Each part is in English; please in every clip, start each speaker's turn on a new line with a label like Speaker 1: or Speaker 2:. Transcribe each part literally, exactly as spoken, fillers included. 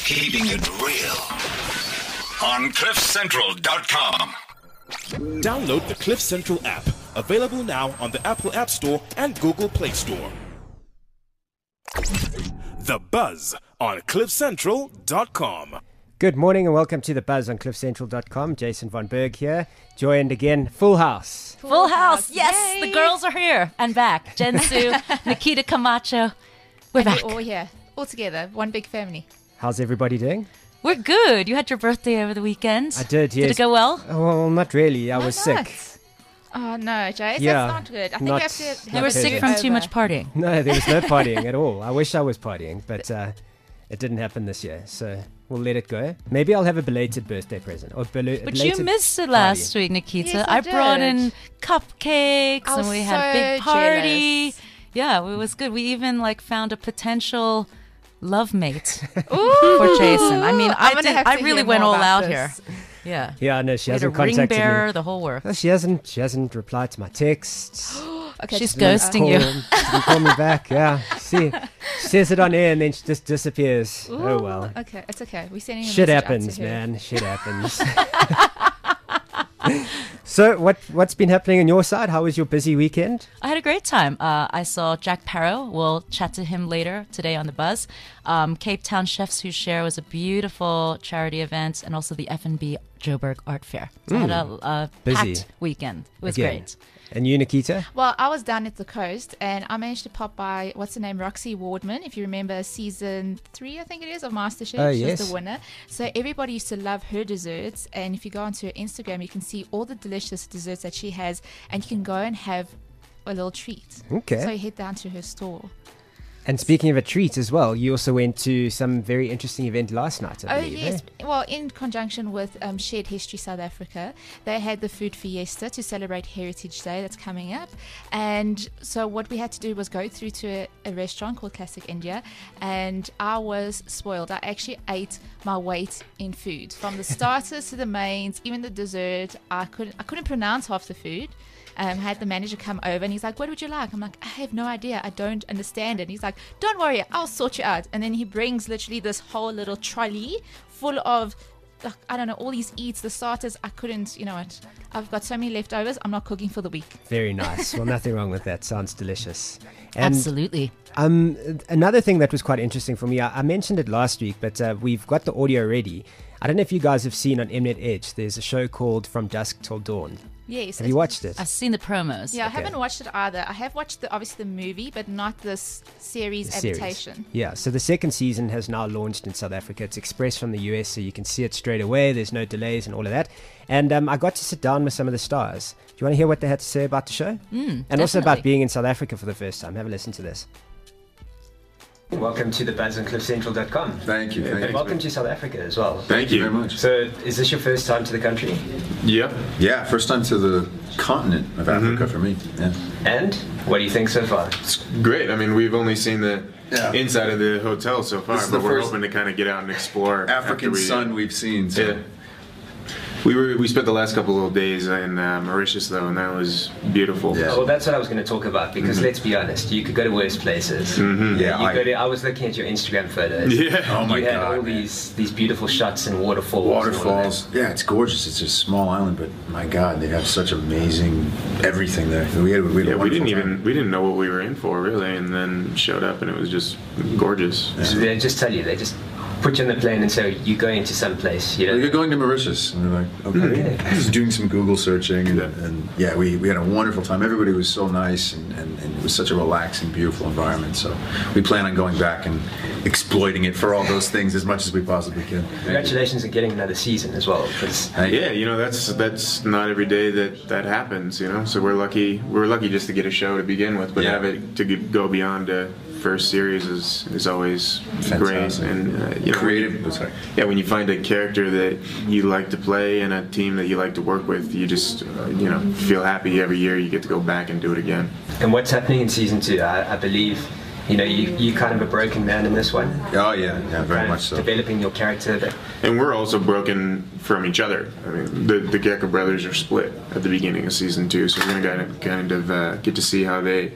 Speaker 1: Keeping it real on cliff central dot com.
Speaker 2: Download the Cliff Central app, available now on the Apple App Store and Google Play Store. The Buzz on cliff central dot com.
Speaker 3: Good morning and welcome to The Buzz on cliff central dot com. Jason Von Berg here, joined again, full house.
Speaker 4: Full, full house,
Speaker 5: house.
Speaker 4: yes,
Speaker 5: Yay.
Speaker 4: The girls are here and back. Jen Sue, Nikita Camacho, we're
Speaker 5: and
Speaker 4: back.
Speaker 5: We're all here, all together, one big family.
Speaker 3: How's everybody doing?
Speaker 4: We're good. You had your birthday over the weekend.
Speaker 3: I did, yes.
Speaker 4: Did it go well?
Speaker 3: Oh, well, not really. I
Speaker 5: Why
Speaker 3: was
Speaker 5: not?
Speaker 3: sick.
Speaker 5: Oh no, Jace,
Speaker 3: Yeah,
Speaker 5: that's not good. I think
Speaker 3: not-
Speaker 5: you have to. Have
Speaker 4: You were
Speaker 5: it
Speaker 4: sick
Speaker 3: okay.
Speaker 4: from
Speaker 5: over.
Speaker 4: too much partying.
Speaker 3: No, there was no partying at all. I wish I was partying, but uh, it didn't happen this year, so we'll let it go. Maybe I'll have a belated birthday present. Or belo-
Speaker 4: But
Speaker 3: belated
Speaker 4: you missed it last week, Nikita.
Speaker 5: Yes, I
Speaker 4: I brought
Speaker 5: did.
Speaker 4: in cupcakes
Speaker 5: I
Speaker 4: and
Speaker 5: was
Speaker 4: we had a big
Speaker 5: so
Speaker 4: party.
Speaker 5: jealous.
Speaker 4: Yeah, it was good. We even like found a potential love mate
Speaker 5: Ooh.
Speaker 4: for Jason. I mean,
Speaker 5: I'm
Speaker 4: I
Speaker 5: gonna
Speaker 4: did,
Speaker 5: have
Speaker 4: I
Speaker 5: to
Speaker 4: really
Speaker 5: hear
Speaker 4: went
Speaker 5: more
Speaker 4: all
Speaker 5: about
Speaker 4: out
Speaker 5: this.
Speaker 4: here. Yeah.
Speaker 3: Yeah, no, she
Speaker 4: We had a
Speaker 3: hasn't
Speaker 4: ring
Speaker 3: contacted
Speaker 4: bearer,
Speaker 3: me.
Speaker 4: the whole work.
Speaker 3: Well, she hasn't. She hasn't replied to my texts.
Speaker 5: Okay,
Speaker 4: She's
Speaker 5: just-
Speaker 4: ghosting you.
Speaker 3: Call- She didn't call me back. Yeah, see, she says it on air and then she just disappears.
Speaker 5: Ooh,
Speaker 3: Oh well.
Speaker 5: Okay, it's okay. We're sending a
Speaker 3: Shit
Speaker 5: message out to
Speaker 3: happens,
Speaker 5: her.
Speaker 3: man. Shit happens. So, what what's been happening on your side? How was your busy weekend?
Speaker 4: I had a great time. Uh, I saw Jack Parrow. We'll chat to him later today on The Buzz. Um, Cape Town Chefs Who Share was a beautiful charity event, and also the F and B Joburg Art Fair. So I had a, a
Speaker 3: Busy.
Speaker 4: packed weekend. It was
Speaker 3: Again.
Speaker 4: great.
Speaker 3: And you, Nikita?
Speaker 5: Well, I was down at the coast and I managed to pop by, what's her name, Roxy Wardman, if you remember season three, I think it is, of MasterChef.
Speaker 3: Oh,
Speaker 5: She
Speaker 3: yes.
Speaker 5: was the winner. So everybody used to love her desserts. And if you go onto her Instagram, you can see all the delicious desserts that she has and you can go and have a little treat.
Speaker 3: Okay.
Speaker 5: So you head down to her store.
Speaker 3: And speaking of a treat as well, you also went to some very interesting event last night, I
Speaker 5: Oh,
Speaker 3: believe.
Speaker 5: yes.
Speaker 3: eh?
Speaker 5: Well, in conjunction with um, Shared History South Africa, they had the Food Fiesta to celebrate Heritage Day that's coming up. And so what we had to do was go through to a, a restaurant called Classic India, and I was spoiled. I actually ate my weight in food. From the starters to the mains, even the dessert, I couldn't, I couldn't pronounce half the food. Um, had the manager come over and he's like, what would you like? I'm like, I have no idea. I don't understand it. And he's like, don't worry, I'll sort you out. And then he brings literally this whole little trolley full of, like, I don't know, all these eats, the starters. I couldn't, you know what? I've got so many leftovers. I'm not cooking for the week.
Speaker 3: Very nice. Well, nothing wrong with that. Sounds delicious. And
Speaker 4: Absolutely.
Speaker 3: Um, another thing that was quite interesting for me, I, I mentioned it last week, but uh, we've got the audio ready. I don't know if you guys have seen on Mnet Edge, there's a show called From Dusk Till Dawn.
Speaker 5: Yes.
Speaker 3: Have you watched it?
Speaker 4: I've seen the promos.
Speaker 5: Yeah, I
Speaker 3: Okay.
Speaker 5: haven't watched it either. I have watched the obviously the movie, but not this series
Speaker 3: The series.
Speaker 5: adaptation.
Speaker 3: Yeah, so the second season has now launched in South Africa. It's express from the U S, so you can see it straight away. There's no delays and all of that. And um, I got to sit down with some of the stars. Do you want to hear what they had to say about the show?
Speaker 4: Mm,
Speaker 3: and also about
Speaker 4: definitely.
Speaker 3: being in South Africa for the first time. Have a listen to this.
Speaker 6: Welcome to the Buzz on cliff central dot com.
Speaker 7: Thank you. Thank
Speaker 6: And
Speaker 7: you.
Speaker 6: welcome to South Africa as well.
Speaker 7: Thank you very much.
Speaker 6: So, is this your first time to the country?
Speaker 7: Yep. Yeah, first time to the continent of Africa for me. Yeah.
Speaker 6: And what do you think so far?
Speaker 8: It's great. I mean, we've only seen the
Speaker 7: Yeah.
Speaker 8: inside of the hotel so far,
Speaker 7: This is
Speaker 8: but
Speaker 7: the
Speaker 8: we're
Speaker 7: first
Speaker 8: hoping to kind of get out and explore. after
Speaker 7: African
Speaker 8: we,
Speaker 7: sun we've seen. So.
Speaker 8: Yeah. We were we spent the last couple of days in uh, Mauritius though, and that was beautiful.
Speaker 7: Yeah.
Speaker 6: Well, that's what I was going to talk about because let's be honest, you could go to worse places.
Speaker 8: Mm-hmm.
Speaker 7: Yeah,
Speaker 6: You
Speaker 7: I-
Speaker 6: go to, I was looking at your Instagram photos.
Speaker 8: Yeah.
Speaker 7: Oh my
Speaker 6: you had
Speaker 7: God,
Speaker 6: all
Speaker 7: man.
Speaker 6: these these beautiful shots and waterfalls. and all of that.
Speaker 7: Waterfalls. Yeah, it's gorgeous. It's a small island, but my God, they have such amazing everything there. We had, we had
Speaker 8: Yeah,
Speaker 7: a
Speaker 8: we didn't
Speaker 7: wonderful
Speaker 8: even we didn't know what we were in for really, and then showed up and it was just gorgeous.
Speaker 6: So they just tell you, they just put you on the plane and say you're going to some place. You know.
Speaker 7: You're going to Mauritius, and we're like, okay. I was doing some Google searching, and
Speaker 8: Yeah.
Speaker 7: and, yeah, we, we had a wonderful time. Everybody was so nice, and, and, and it was such a relaxing, beautiful environment. So we plan on going back and exploiting it for all those things as much as we possibly can.
Speaker 6: Congratulations on getting another season as well. Because
Speaker 7: Thank you.
Speaker 8: Yeah, you know that's that's not every day that that happens, you know. So we're lucky. We're lucky just to get a show to begin with, but
Speaker 7: Yeah.
Speaker 8: have it to get, go beyond a first series is is always great.
Speaker 7: Fantastic.
Speaker 8: And uh, you know,
Speaker 7: Creative.
Speaker 8: when you-
Speaker 7: Sorry.
Speaker 8: yeah, when you find a character that you like to play and a team that you like to work with, you just uh, you know feel happy every year. You get to go back and do it again.
Speaker 6: and what's happening in season two? I, I believe. You know, you you kind of a broken man in this one.
Speaker 7: Oh yeah, yeah, very
Speaker 6: Kind
Speaker 7: much
Speaker 6: of
Speaker 7: so.
Speaker 6: Developing your character, but
Speaker 8: And we're also broken from each other. I mean, the the Gecko brothers are split at the beginning of season two, so we're gonna kind of, kind of uh, get to see how they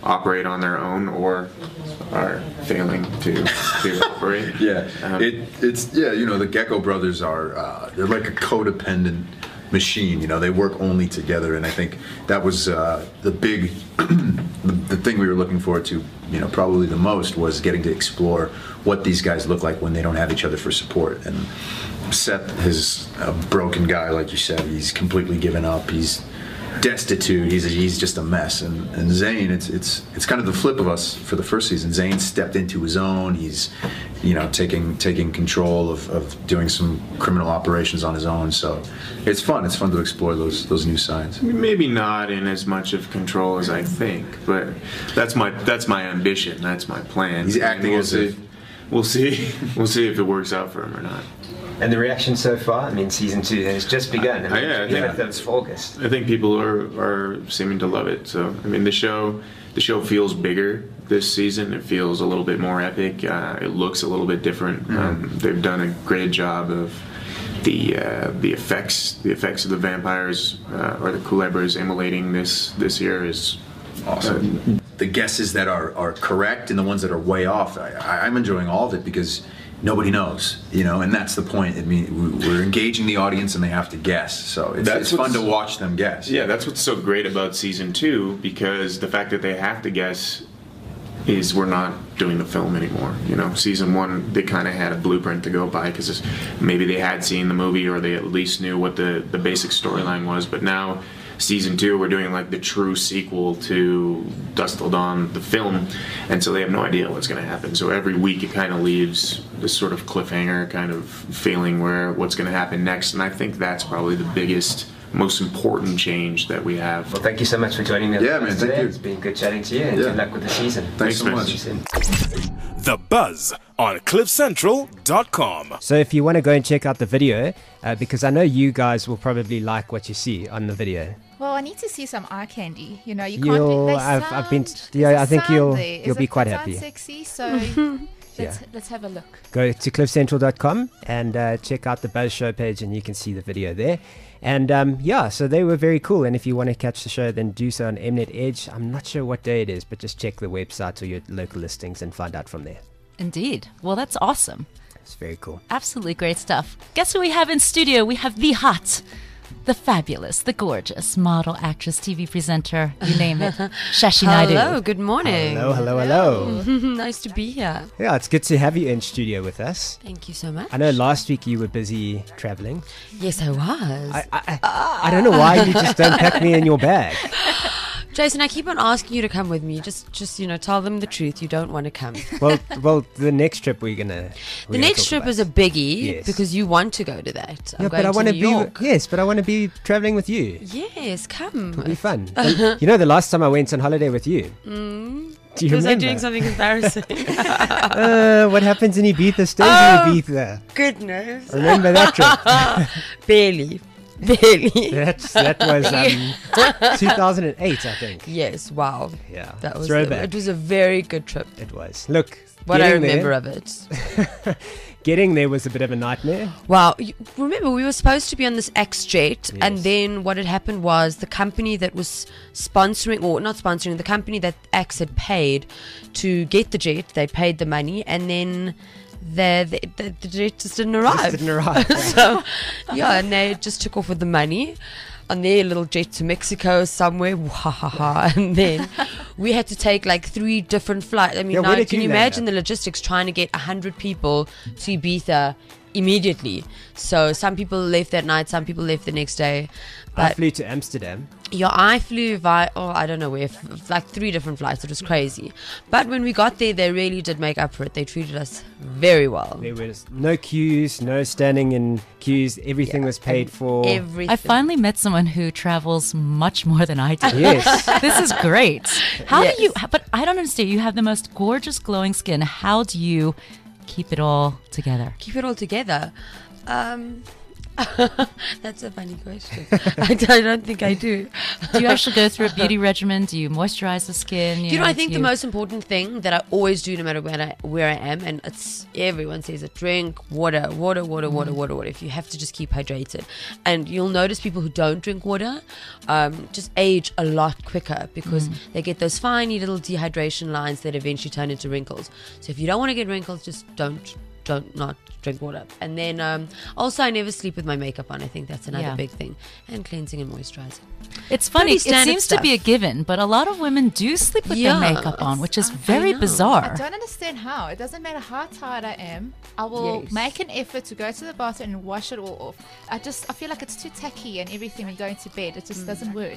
Speaker 8: operate on their own or are failing to to operate.
Speaker 7: Yeah,
Speaker 8: Um,
Speaker 7: it, it's yeah. You know, the Gecko brothers are uh, they're like a codependent machine. You know, they work only together, and I think that was uh, the big the, the thing we were looking forward to. You know, probably the most was getting to explore what these guys look like when they don't have each other for support. And Seth is a broken guy, like you said. He's completely given up. He's destitute. He's a, he's just a mess. And and Zane, it's it's it's kind of the flip of us for the first season. Zane stepped into his own. He's, you know, taking taking control of, of doing some criminal operations on his own. So it's fun. It's fun to explore those those new sides.
Speaker 8: Maybe not in as much of control as I think, but that's my that's my ambition. That's my plan.
Speaker 7: He's acting
Speaker 8: we'll
Speaker 7: as
Speaker 8: see.
Speaker 7: if-
Speaker 8: We'll see. We'll see if it works out for him or not.
Speaker 6: And the reaction so far, I mean, season two has just begun. I mean,
Speaker 8: Uh, yeah,
Speaker 6: even
Speaker 8: yeah.
Speaker 6: if it's August.
Speaker 8: I think people are, are seeming to love it. So I mean, the show the show feels bigger this season. It feels a little bit more epic. Uh, it looks a little bit different.
Speaker 7: Mm-hmm.
Speaker 8: Um, they've done a great job of the uh, the effects the effects of the vampires uh, or the culebras immolating this this year is
Speaker 7: Awesome. The guesses that are, are correct and the ones that are way off, I, I- I'm enjoying all of it because nobody knows, you know, and that's the point. I mean, we- we're engaging the audience and they have to guess. So it's,
Speaker 8: That's
Speaker 7: it's fun
Speaker 8: what's-
Speaker 7: to watch them guess.
Speaker 8: Yeah, that's what's so great about season two, because the fact that they have to guess is we're not doing the film anymore. You know, season one, they kind of had a blueprint to go by because maybe they had seen the movie or they at least knew what the, the basic storyline was. But now, season two, we're doing like the true sequel to Dusk Till Dawn, the film, and so they have no idea what's going to happen. So every week it kind of leaves this sort of cliffhanger kind of feeling where what's going to happen next. And I think that's probably the biggest, most important change that we have.
Speaker 6: Well, thank you so much for joining me. on
Speaker 7: Yeah,
Speaker 6: the
Speaker 7: man,
Speaker 6: podcast
Speaker 7: thank
Speaker 6: today.
Speaker 7: you.
Speaker 6: It's been good chatting to you, and
Speaker 7: Yeah.
Speaker 6: good luck with the season.
Speaker 7: Thanks so
Speaker 8: man.
Speaker 7: much.
Speaker 6: See you soon.
Speaker 2: The Buzz on cliff central dot com.
Speaker 3: So if you want to go and check out the video, uh, because I know you guys will probably like what you see on the video.
Speaker 5: Well, I need to see some eye candy. You know, you can't.
Speaker 3: You'll-
Speaker 5: They
Speaker 3: I've-
Speaker 5: sound,
Speaker 3: I've been-
Speaker 5: there's
Speaker 3: yeah,
Speaker 5: a
Speaker 3: I think
Speaker 5: sound
Speaker 3: you'll-
Speaker 5: there. Is
Speaker 3: you'll be
Speaker 5: it-
Speaker 3: quite
Speaker 5: it
Speaker 3: happy.
Speaker 5: sounds sexy, so let's let's have a look.
Speaker 3: Go to cliff central dot com and uh, check out the Buzz Show page, and you can see the video there. And um, yeah, so they were very cool. And if you want to catch the show, then do so on Mnet Edge. I'm not sure what day it is, but just check the website or your local listings and find out from there.
Speaker 4: Indeed. Well, that's awesome.
Speaker 3: It's very cool.
Speaker 4: Absolutely great stuff. Guess who we have in studio? We have the hot, the fabulous, the gorgeous model, actress, T V presenter, you name it, Shashi Naidu.
Speaker 9: Hello, good morning.
Speaker 3: Hello, hello, hello.
Speaker 9: Nice to be here.
Speaker 3: Yeah, it's good to have you in studio with us.
Speaker 9: Thank you so much.
Speaker 3: I know last week you were busy traveling.
Speaker 9: Yes, I was.
Speaker 3: I, I, I, I don't know why you just don't pack me in your bag.
Speaker 9: Jason, I keep on asking you to come with me. Just, just you know, tell them the truth. You don't want to come.
Speaker 3: Well, well, the next trip we're gonna. We're
Speaker 9: The
Speaker 3: gonna
Speaker 9: next
Speaker 3: talk
Speaker 9: trip
Speaker 3: about.
Speaker 9: is a biggie
Speaker 3: Yes.
Speaker 9: because you want to go to that. I'm
Speaker 3: Yeah,
Speaker 9: going
Speaker 3: but I
Speaker 9: to
Speaker 3: want to
Speaker 9: New
Speaker 3: be.
Speaker 9: York.
Speaker 3: Yes, but I want to be traveling with you.
Speaker 9: Yes, come.
Speaker 3: It'll be fun. You know, the last time I went on holiday with you.
Speaker 9: Mm,
Speaker 3: Do you
Speaker 9: was I
Speaker 3: remember?
Speaker 9: doing something embarrassing?
Speaker 3: Uh, what happens in Ibiza stays
Speaker 9: Oh.
Speaker 3: in Ibiza.
Speaker 9: Goodness.
Speaker 3: Remember that trip?
Speaker 9: Barely. Barely.
Speaker 3: That's, that was um, two thousand eight, I think.
Speaker 9: Yes, wow.
Speaker 3: Yeah,
Speaker 9: That was
Speaker 3: throwback.
Speaker 9: it was a very good trip.
Speaker 3: It was. Look,
Speaker 9: What I
Speaker 3: getting
Speaker 9: remember
Speaker 3: there,
Speaker 9: of it.
Speaker 3: getting there was a bit of a nightmare.
Speaker 9: Wow. You, remember, we were supposed to be on this X jet, and
Speaker 3: Yes.
Speaker 9: then what had happened was the company that was sponsoring, or not sponsoring, the company that X had paid to get the jet, they paid the money, and then the, the, the, the jet just didn't arrive.
Speaker 3: Just didn't arrive.
Speaker 9: So, yeah, and they just took off with the money on their little jet to Mexico somewhere. Wahaha. And then we had to take like three different flights. I mean,
Speaker 3: Yeah, where
Speaker 9: now,
Speaker 3: did
Speaker 9: can
Speaker 3: you
Speaker 9: you
Speaker 3: land
Speaker 9: imagine
Speaker 3: up?
Speaker 9: the logistics trying to get one hundred people to Ibiza immediately? So some people left that night, some people left the next day.
Speaker 3: I
Speaker 9: But
Speaker 3: flew to Amsterdam.
Speaker 9: yeah, I flew via, oh, I don't know where, f- like three different flights. It was crazy. But when we got there, they really did make up for it. They treated us very well.
Speaker 3: There was no queues, no standing in queues. Everything was paid for.
Speaker 9: Everything.
Speaker 4: I finally met someone who travels much more than I do.
Speaker 3: Yes.
Speaker 4: This is great. How
Speaker 9: Yes.
Speaker 4: do you, but I don't understand. You have the most gorgeous glowing skin. How do you keep it all together?
Speaker 9: Keep it all together. Um, That's a funny question. I don't, I don't think I do.
Speaker 4: Do you actually go through a beauty regimen? Do you moisturize the skin?
Speaker 9: You know, I think the most important thing that I always do, no matter where I, where I am, and it's everyone says it: drink water, water, water,
Speaker 4: Mm.
Speaker 9: water, water, water. If you have to just keep hydrated, and you'll notice people who don't drink water um, just age a lot quicker because
Speaker 4: Mm.
Speaker 9: they get those tiny little dehydration lines that eventually turn into wrinkles. So if you don't want to get wrinkles, just don't don't not drink water. And then um, also I never sleep with my makeup on. I think that's another
Speaker 4: Yeah.
Speaker 9: big thing. And cleansing and moisturizing.
Speaker 4: It's funny.
Speaker 9: Pretty
Speaker 4: It
Speaker 9: standard
Speaker 4: seems to be a
Speaker 9: stuff.
Speaker 4: given, but a lot of women do sleep with
Speaker 9: Yeah.
Speaker 4: their makeup on, which is
Speaker 9: I
Speaker 4: very
Speaker 9: know.
Speaker 4: bizarre.
Speaker 5: I don't understand how. It doesn't matter how tired I am. I will
Speaker 9: Yes.
Speaker 5: make an effort to go to the bathroom and wash it all off. I just I feel like it's too tacky and everything when you go into bed. It just doesn't work.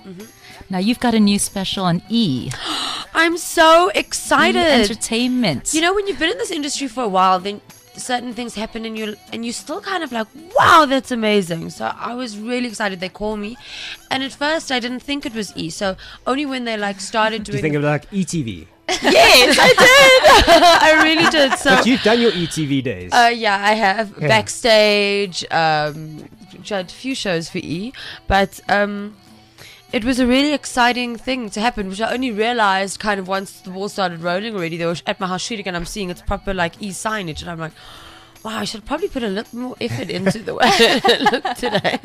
Speaker 4: Now you've got a new special on E.
Speaker 9: I'm so
Speaker 4: E
Speaker 9: excited.
Speaker 4: Entertainment.
Speaker 9: You know, when you've been in this industry for a while, then certain things happen and you and you're still kind of like, wow, that's amazing. So I was really excited. They called me, and at first I didn't think it was E. So only when they like started
Speaker 3: Do
Speaker 9: doing,
Speaker 3: you think of like E T V?
Speaker 9: yes, I did. I really did. So
Speaker 3: But you've done your E T V days.
Speaker 9: Uh, yeah, I have
Speaker 3: Yeah.
Speaker 9: backstage, um, had a few shows for E, but um, it was a really exciting thing to happen, which I only realized kind of once the ball started rolling already. They were at my house shooting, and I'm seeing it's proper like E signage, and I'm like, wow, I should probably put a little more effort into the way it looked today.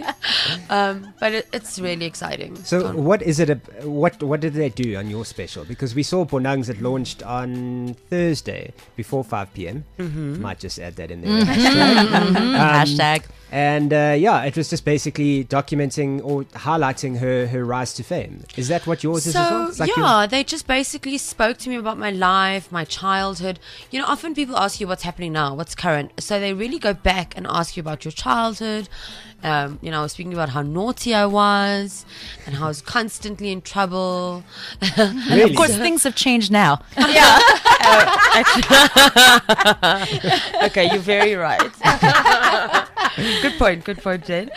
Speaker 9: Um, but it, it's really exciting.
Speaker 3: So
Speaker 9: Fun.
Speaker 3: what is it? A, what what did they do on your special? Because we saw Bonangs had launched on Thursday before five p.m.
Speaker 9: Mm-hmm.
Speaker 3: Might just add that in there. Hashtag. Um,
Speaker 4: Hashtag.
Speaker 3: And uh, yeah, it was just basically documenting or highlighting her her rise to fame. Is that what yours is as well?
Speaker 9: So
Speaker 3: It's like your-
Speaker 9: yeah, they just basically spoke to me about my life, my childhood. You know, often people ask you what's happening now, what's current. So they really go back and ask you about your childhood. Um, you know, I was speaking about how naughty I was and how I was constantly in trouble.
Speaker 3: Really?
Speaker 4: Of course, things have changed now.
Speaker 9: Okay, you're very right. Good point, good point, Jen.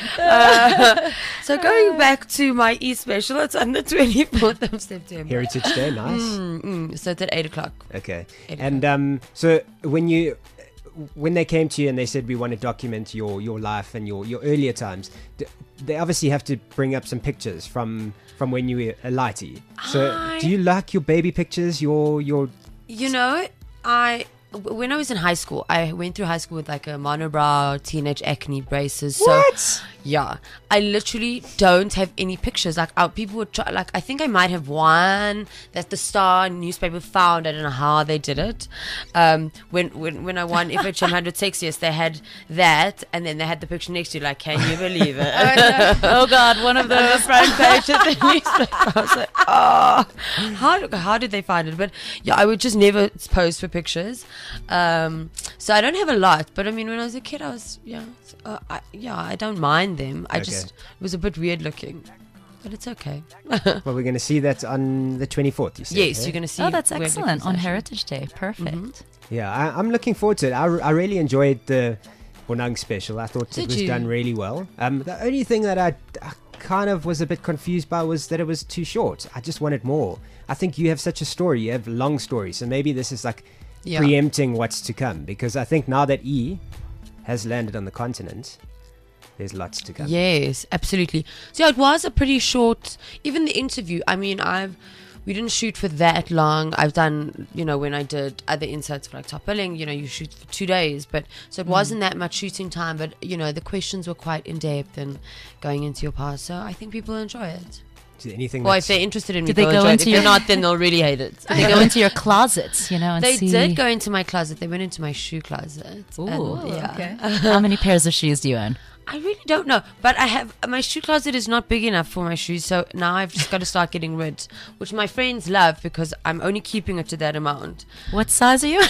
Speaker 9: Uh, so going back to my E special, it's on the twenty-fourth of September.
Speaker 3: Heritage Day, nice.
Speaker 9: Mm, mm, so it's at eight o'clock.
Speaker 3: Okay.
Speaker 9: Eight
Speaker 3: And um, so when you when they came to you and they said we want to document your your life and your your earlier times, d- they obviously have to bring up some pictures from from when you were a lighty. So
Speaker 9: I-
Speaker 3: do you like your baby pictures? Your your
Speaker 9: You know, I when I was in high school, I went through high school with like a monobrow, teenage acne braces. So
Speaker 3: What?
Speaker 9: yeah, I literally don't have any pictures. Like uh, people would try. Like I think I might have one that the Star newspaper found. I don't know how they did it. Um, when when when I won F H M one hundred Sexiest, they had that, and then they had the picture next to you. Like, can you believe it?
Speaker 4: Oh God, one of
Speaker 9: the
Speaker 4: those.
Speaker 9: front page of the newspaper. I was like, oh, how, how did they find it? But yeah, I would just never pose for pictures. Um, so I don't have a lot. But I mean, when I was a kid, I was, yeah, uh, I, yeah, I don't mind them. I
Speaker 3: Okay.
Speaker 9: just, it was a bit weird looking. But it's okay.
Speaker 3: well, we're going to see that on the twenty-fourth. You said,
Speaker 9: Yes,
Speaker 3: eh?
Speaker 9: you're going to see.
Speaker 4: Oh, that's
Speaker 9: where it
Speaker 4: excellent.
Speaker 9: looks
Speaker 4: On
Speaker 9: like.
Speaker 4: Heritage Day. Perfect.
Speaker 3: Yeah, I, I'm looking forward to it. I, I really enjoyed the Bonang special. I thought
Speaker 9: Did
Speaker 3: it was
Speaker 9: you?
Speaker 3: done really well. Um, the only thing that I, I kind of was a bit confused by was that it was too short. I just wanted more. I think you have such a story. You have long stories. So maybe this is like
Speaker 9: Yeah.
Speaker 3: preempting what's to come. Because I think now that E has landed on the continent, there's lots to come.
Speaker 9: Yes, absolutely. So yeah, it was a pretty short. Even the interview. I mean, I've we didn't shoot for that long. I've done, you know, when I did other inserts for like Top Billing, you know, you shoot for two days, but so it wasn't that much shooting time. But you know, the questions were quite in depth and going into your past. So I think people enjoy it.
Speaker 3: Is there anything
Speaker 9: Well, if
Speaker 3: that's-
Speaker 9: they're interested in me,
Speaker 4: Did they
Speaker 9: they'll
Speaker 4: go
Speaker 9: enjoy it.
Speaker 4: into
Speaker 9: If they're
Speaker 4: your-
Speaker 9: not, then they'll really hate it.
Speaker 4: They go into your closets, you know, and
Speaker 9: They
Speaker 4: see.
Speaker 9: did go into my closet. They went into my shoe closet.
Speaker 4: Ooh.
Speaker 9: and, yeah.
Speaker 5: Okay.
Speaker 4: How many pairs of shoes do you own?
Speaker 9: I really don't know, but I have my shoe closet is not big enough for my shoes, so now I've just got to start getting rid, which my friends love because I'm only keeping it to that amount.
Speaker 4: What size are you?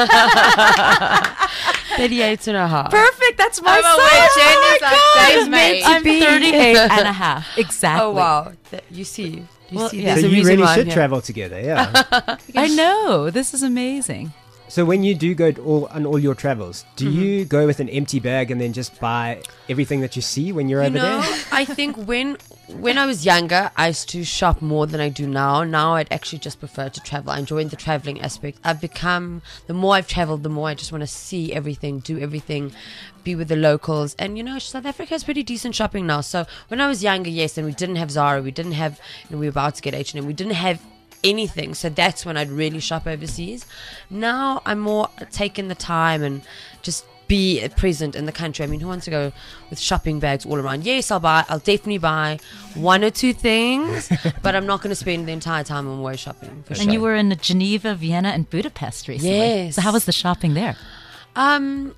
Speaker 9: thirty-eight and a half.
Speaker 4: Perfect. That's my
Speaker 5: I'm
Speaker 4: size.
Speaker 5: aware Jen
Speaker 4: Oh
Speaker 5: is
Speaker 4: my
Speaker 5: like
Speaker 4: God.
Speaker 5: Dave's mate.
Speaker 4: I'm
Speaker 9: be.
Speaker 4: thirty-eight and a half. Exactly.
Speaker 9: Oh wow! That, you see, you
Speaker 4: Well,
Speaker 9: see.
Speaker 4: yeah.
Speaker 9: There's
Speaker 3: so
Speaker 9: a
Speaker 3: you
Speaker 9: reason
Speaker 3: really
Speaker 9: why I'm
Speaker 3: should
Speaker 9: here.
Speaker 3: travel together, yeah.
Speaker 4: I know. This is amazing.
Speaker 3: So when you do go to all on all your travels, do
Speaker 9: Mm-hmm.
Speaker 3: you go with an empty bag and then just buy everything that you see when you're
Speaker 9: You
Speaker 3: over
Speaker 9: know,
Speaker 3: there?
Speaker 9: I think when when I was younger, I used to shop more than I do now. Now I'd actually just prefer to travel. I enjoy the traveling aspect. I've become, the more I've traveled, the more I just want to see everything, do everything, be with the locals. And, you know, South Africa has pretty decent shopping now. So when I was younger, yes, and we didn't have Zara, we didn't have, you know, we were about to get H and M, we didn't have anything. So that's when I'd really shop overseas. Now I'm more taking the time and just be present in the country. I mean, who wants to go with shopping bags all around? Yes, I'll buy, I'll definitely buy one or two things, but I'm not going to spend the entire time on way shopping. For
Speaker 4: And
Speaker 9: sure.
Speaker 4: you were in Geneva, Vienna, and Budapest recently.
Speaker 9: Yes.
Speaker 4: So how was the shopping there?
Speaker 9: Um,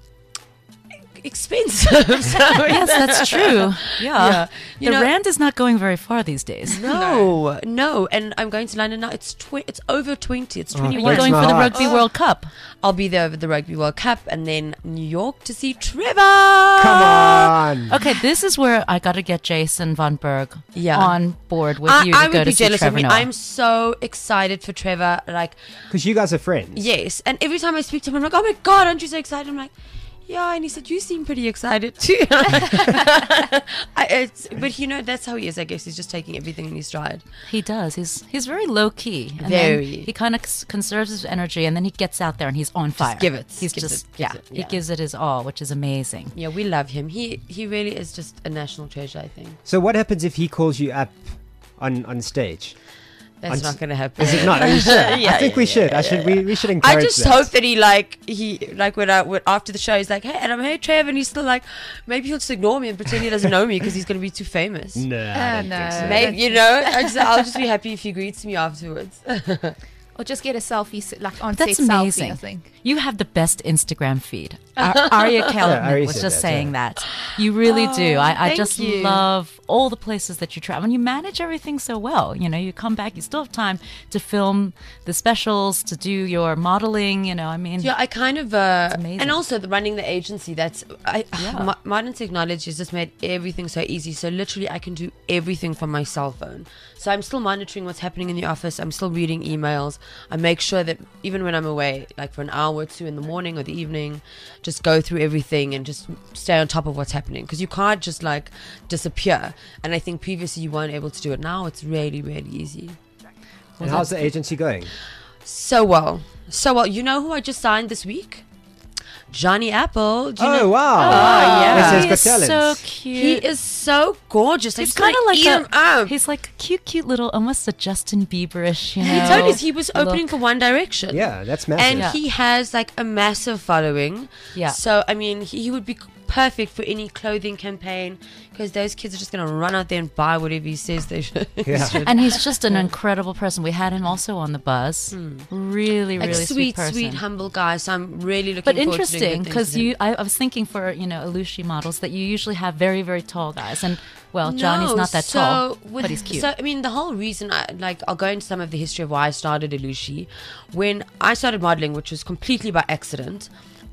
Speaker 9: expensive. So
Speaker 4: Yes, that's true. Yeah.
Speaker 9: Yeah.
Speaker 4: The
Speaker 9: You know-
Speaker 4: rand is not going very far these days.
Speaker 9: No, no, and I'm going to London now. It's tw- it's over twenty. It's
Speaker 3: Oh,
Speaker 9: twenty
Speaker 4: You're
Speaker 9: one.
Speaker 3: breaks
Speaker 4: going
Speaker 3: my
Speaker 4: for the
Speaker 3: heart.
Speaker 4: Rugby World Cup.
Speaker 9: I'll be there over the Rugby World Cup, and then New York to see Trevor.
Speaker 3: Come on.
Speaker 4: Okay, this is where I got to get Jason Von Berg
Speaker 9: Yeah.
Speaker 4: on board with
Speaker 9: I,
Speaker 4: you to
Speaker 9: I
Speaker 4: go
Speaker 9: would
Speaker 4: to
Speaker 9: be
Speaker 4: see
Speaker 9: jealous
Speaker 4: Trevor
Speaker 9: of me.
Speaker 4: Noah.
Speaker 9: I'm so excited for Trevor. Like,
Speaker 3: Because you guys are friends.
Speaker 9: yes, and every time I speak to him, I'm like, oh my god, aren't you so excited? I'm like, yeah, and he said, you seem pretty excited too. I, it's, but you know, that's how he is. I guess he's just taking everything in his stride.
Speaker 4: He does. He's he's very low key. And
Speaker 9: Very.
Speaker 4: Then he kind of conserves his energy, and then he gets out there and he's on fire.
Speaker 9: give it.
Speaker 4: He's
Speaker 9: Gives
Speaker 4: just
Speaker 9: it, gives
Speaker 4: yeah,
Speaker 9: it,
Speaker 4: He
Speaker 9: yeah.
Speaker 4: gives it his all, which is amazing.
Speaker 9: Yeah, we love him. He he really is just a national treasure. I think
Speaker 3: So what happens if he calls you up on, on stage?
Speaker 9: that's
Speaker 3: I'm
Speaker 9: not
Speaker 3: s-
Speaker 9: going to happen.
Speaker 3: Is it not? Are you sure? I
Speaker 9: Yeah,
Speaker 3: think
Speaker 9: yeah,
Speaker 3: we
Speaker 9: yeah,
Speaker 3: should. I should. We, we should encourage
Speaker 9: I just
Speaker 3: that.
Speaker 9: hope that he like he like when I when, after the show he's like, hey Adam, hey Trev, and he's still like, maybe he'll just ignore me and pretend he doesn't know me because he's going to be too famous.
Speaker 3: No, I
Speaker 5: Uh,
Speaker 3: don't
Speaker 5: no.
Speaker 3: think so.
Speaker 9: Maybe, you know, I just, I'll just be happy if he greets me afterwards.
Speaker 5: Or just get a selfie, s- like on
Speaker 4: That's
Speaker 5: set selfie,
Speaker 4: amazing.
Speaker 5: I think.
Speaker 4: You have the best Instagram feed. Ar- Arya Kellerman
Speaker 3: Arya
Speaker 4: was
Speaker 3: said
Speaker 4: just
Speaker 3: that,
Speaker 4: saying
Speaker 3: yeah.
Speaker 4: that. You really do. I, I
Speaker 9: thank
Speaker 4: just
Speaker 9: you.
Speaker 4: love all the places that you travel. And you manage everything so well. You know, you come back, you still have time to film the specials, to do your modeling. You know, I mean,
Speaker 9: Yeah, I kind of, uh,
Speaker 4: amazing.
Speaker 9: and also the running the agency. That's I,
Speaker 4: Yeah.
Speaker 9: mo- modern technology has just made everything so easy. So literally, I can do everything from my cell phone. So I'm still monitoring what's happening in the office. I'm still reading emails. I make sure that even when I'm away, like for an hour or two in the morning or the evening, just go through everything and just stay on top of what's happening. Because you can't just like disappear. And I think previously you weren't able to do it. Now it's really, really easy.
Speaker 3: And how's the agency going?
Speaker 9: So well, so well. You know who I just signed this week? Johnny Apple. Do you
Speaker 3: Oh
Speaker 9: know?
Speaker 3: wow!
Speaker 9: Oh, yeah.
Speaker 3: This
Speaker 4: he
Speaker 3: has
Speaker 4: is
Speaker 3: got
Speaker 4: so
Speaker 3: talent.
Speaker 4: cute.
Speaker 9: He is so gorgeous. I
Speaker 4: He's
Speaker 9: just
Speaker 4: kind of
Speaker 9: wanna
Speaker 4: like
Speaker 9: eat him
Speaker 4: a,
Speaker 9: up.
Speaker 4: he's like a cute, cute little, almost a Justin Bieberish, you know.
Speaker 9: He told us he was opening
Speaker 4: look.
Speaker 9: for One Direction.
Speaker 3: Yeah, that's massive.
Speaker 9: And
Speaker 4: Yeah.
Speaker 9: he has like a massive following.
Speaker 4: Yeah.
Speaker 9: So I mean, he, he would be perfect for any clothing campaign because those kids are just gonna run out there and buy whatever he says they should.
Speaker 3: Yeah.
Speaker 9: should.
Speaker 4: And he's just an incredible person. We had him also on the buzz. Really, really
Speaker 9: like
Speaker 4: sweet,
Speaker 9: sweet,
Speaker 4: person.
Speaker 9: sweet, humble guy. So I'm really looking.
Speaker 4: But
Speaker 9: forward to doing
Speaker 4: interesting
Speaker 9: good things
Speaker 4: because
Speaker 9: with him.
Speaker 4: you, I, I was thinking for you know Ilushi models that you usually have very, very tall guys, and well, Johnny's
Speaker 9: No,
Speaker 4: not that
Speaker 9: so
Speaker 4: tall,
Speaker 9: with-
Speaker 4: but he's cute.
Speaker 9: So I mean, the whole reason, I, like, I'll go into some of the history of why I started Ilushi. When I started modeling, which was completely by accident,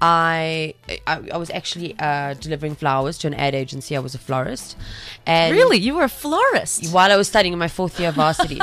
Speaker 9: I I, I was actually uh, delivering flowers to an ad agency. I was a florist, and
Speaker 4: really, you were a florist.
Speaker 9: while I was studying in my fourth year of varsity.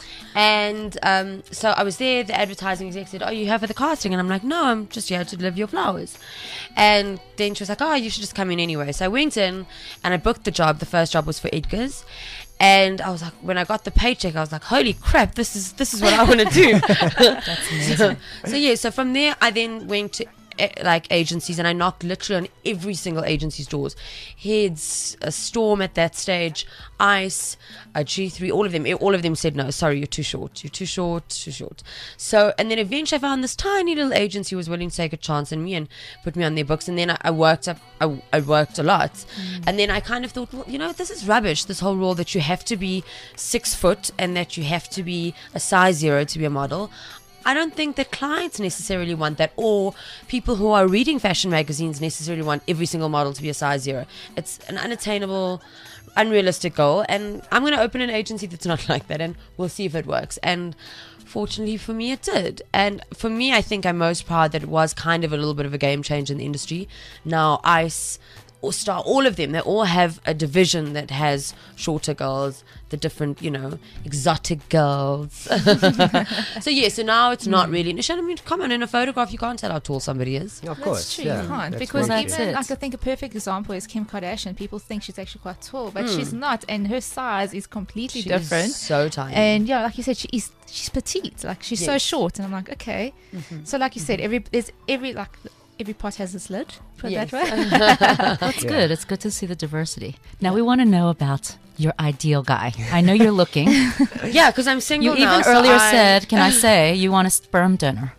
Speaker 9: And um, so I was there. The advertising exec said, "Oh, you here for the casting?" And I'm like, "No, I'm just here to deliver your flowers." And then she was like, "Oh, you should just come in anyway." So I went in and I booked the job. The first job was for Edgar's, and I was like, when I got the paycheck, I was like, "Holy crap! This is this is what I want to do."
Speaker 4: That's amazing.
Speaker 9: so, so yeah. So from there, I then went to eh, like agencies, and I knocked literally on every single agency's doors. Heads, a Storm at that stage, Ice, a G three, all of them. All of them said no. Sorry, you're too short. You're too short. Too short. So, and then eventually I found this tiny little agency who was willing to take a chance on me and put me on their books. And then I, I worked up. I, I worked a lot,
Speaker 4: Mm.
Speaker 9: and then I kind of thought, well, you know, this is rubbish. This whole rule that you have to be six foot and that you have to be a size zero to be a model. I don't think that clients necessarily want that, or people who are reading fashion magazines necessarily want every single model to be a size zero. It's an unattainable, unrealistic goal, and I'm going to open an agency that's not like that, and we'll see if it works. And fortunately for me, it did. And for me, I think I'm most proud that it was kind of a little bit of a game changer in the industry. Now, Ice All Star, all of them, they all have a division that has shorter girls, the different, you know, exotic girls. So yeah, so now it's not really. I mean, come on, in a photograph, you can't tell how tall somebody is.
Speaker 3: Of
Speaker 5: That's
Speaker 3: course,
Speaker 5: true,
Speaker 3: yeah,
Speaker 5: you can't.
Speaker 3: that's
Speaker 5: Because
Speaker 3: very
Speaker 4: That's
Speaker 5: even,
Speaker 4: it.
Speaker 5: like, I think a perfect example is Kim Kardashian. People think she's actually quite tall, but
Speaker 3: Hmm.
Speaker 5: she's not. And her size is completely
Speaker 9: She
Speaker 5: different.
Speaker 9: is so tiny.
Speaker 5: And yeah, like you said, she is she's petite. Like she's so
Speaker 9: Yes.
Speaker 5: short. And I'm like, okay. So like you said, every there's every like every pot has its lid. Put it
Speaker 9: Yes.
Speaker 5: that way.
Speaker 4: That's
Speaker 3: Yeah.
Speaker 4: good. It's good to see the diversity. Now we want to know about your ideal guy. I know you're looking.
Speaker 9: Yeah, because I'm single
Speaker 4: You
Speaker 9: now.
Speaker 4: even
Speaker 9: so
Speaker 4: earlier
Speaker 9: I-
Speaker 4: said, "Can I say you want a sperm donor?"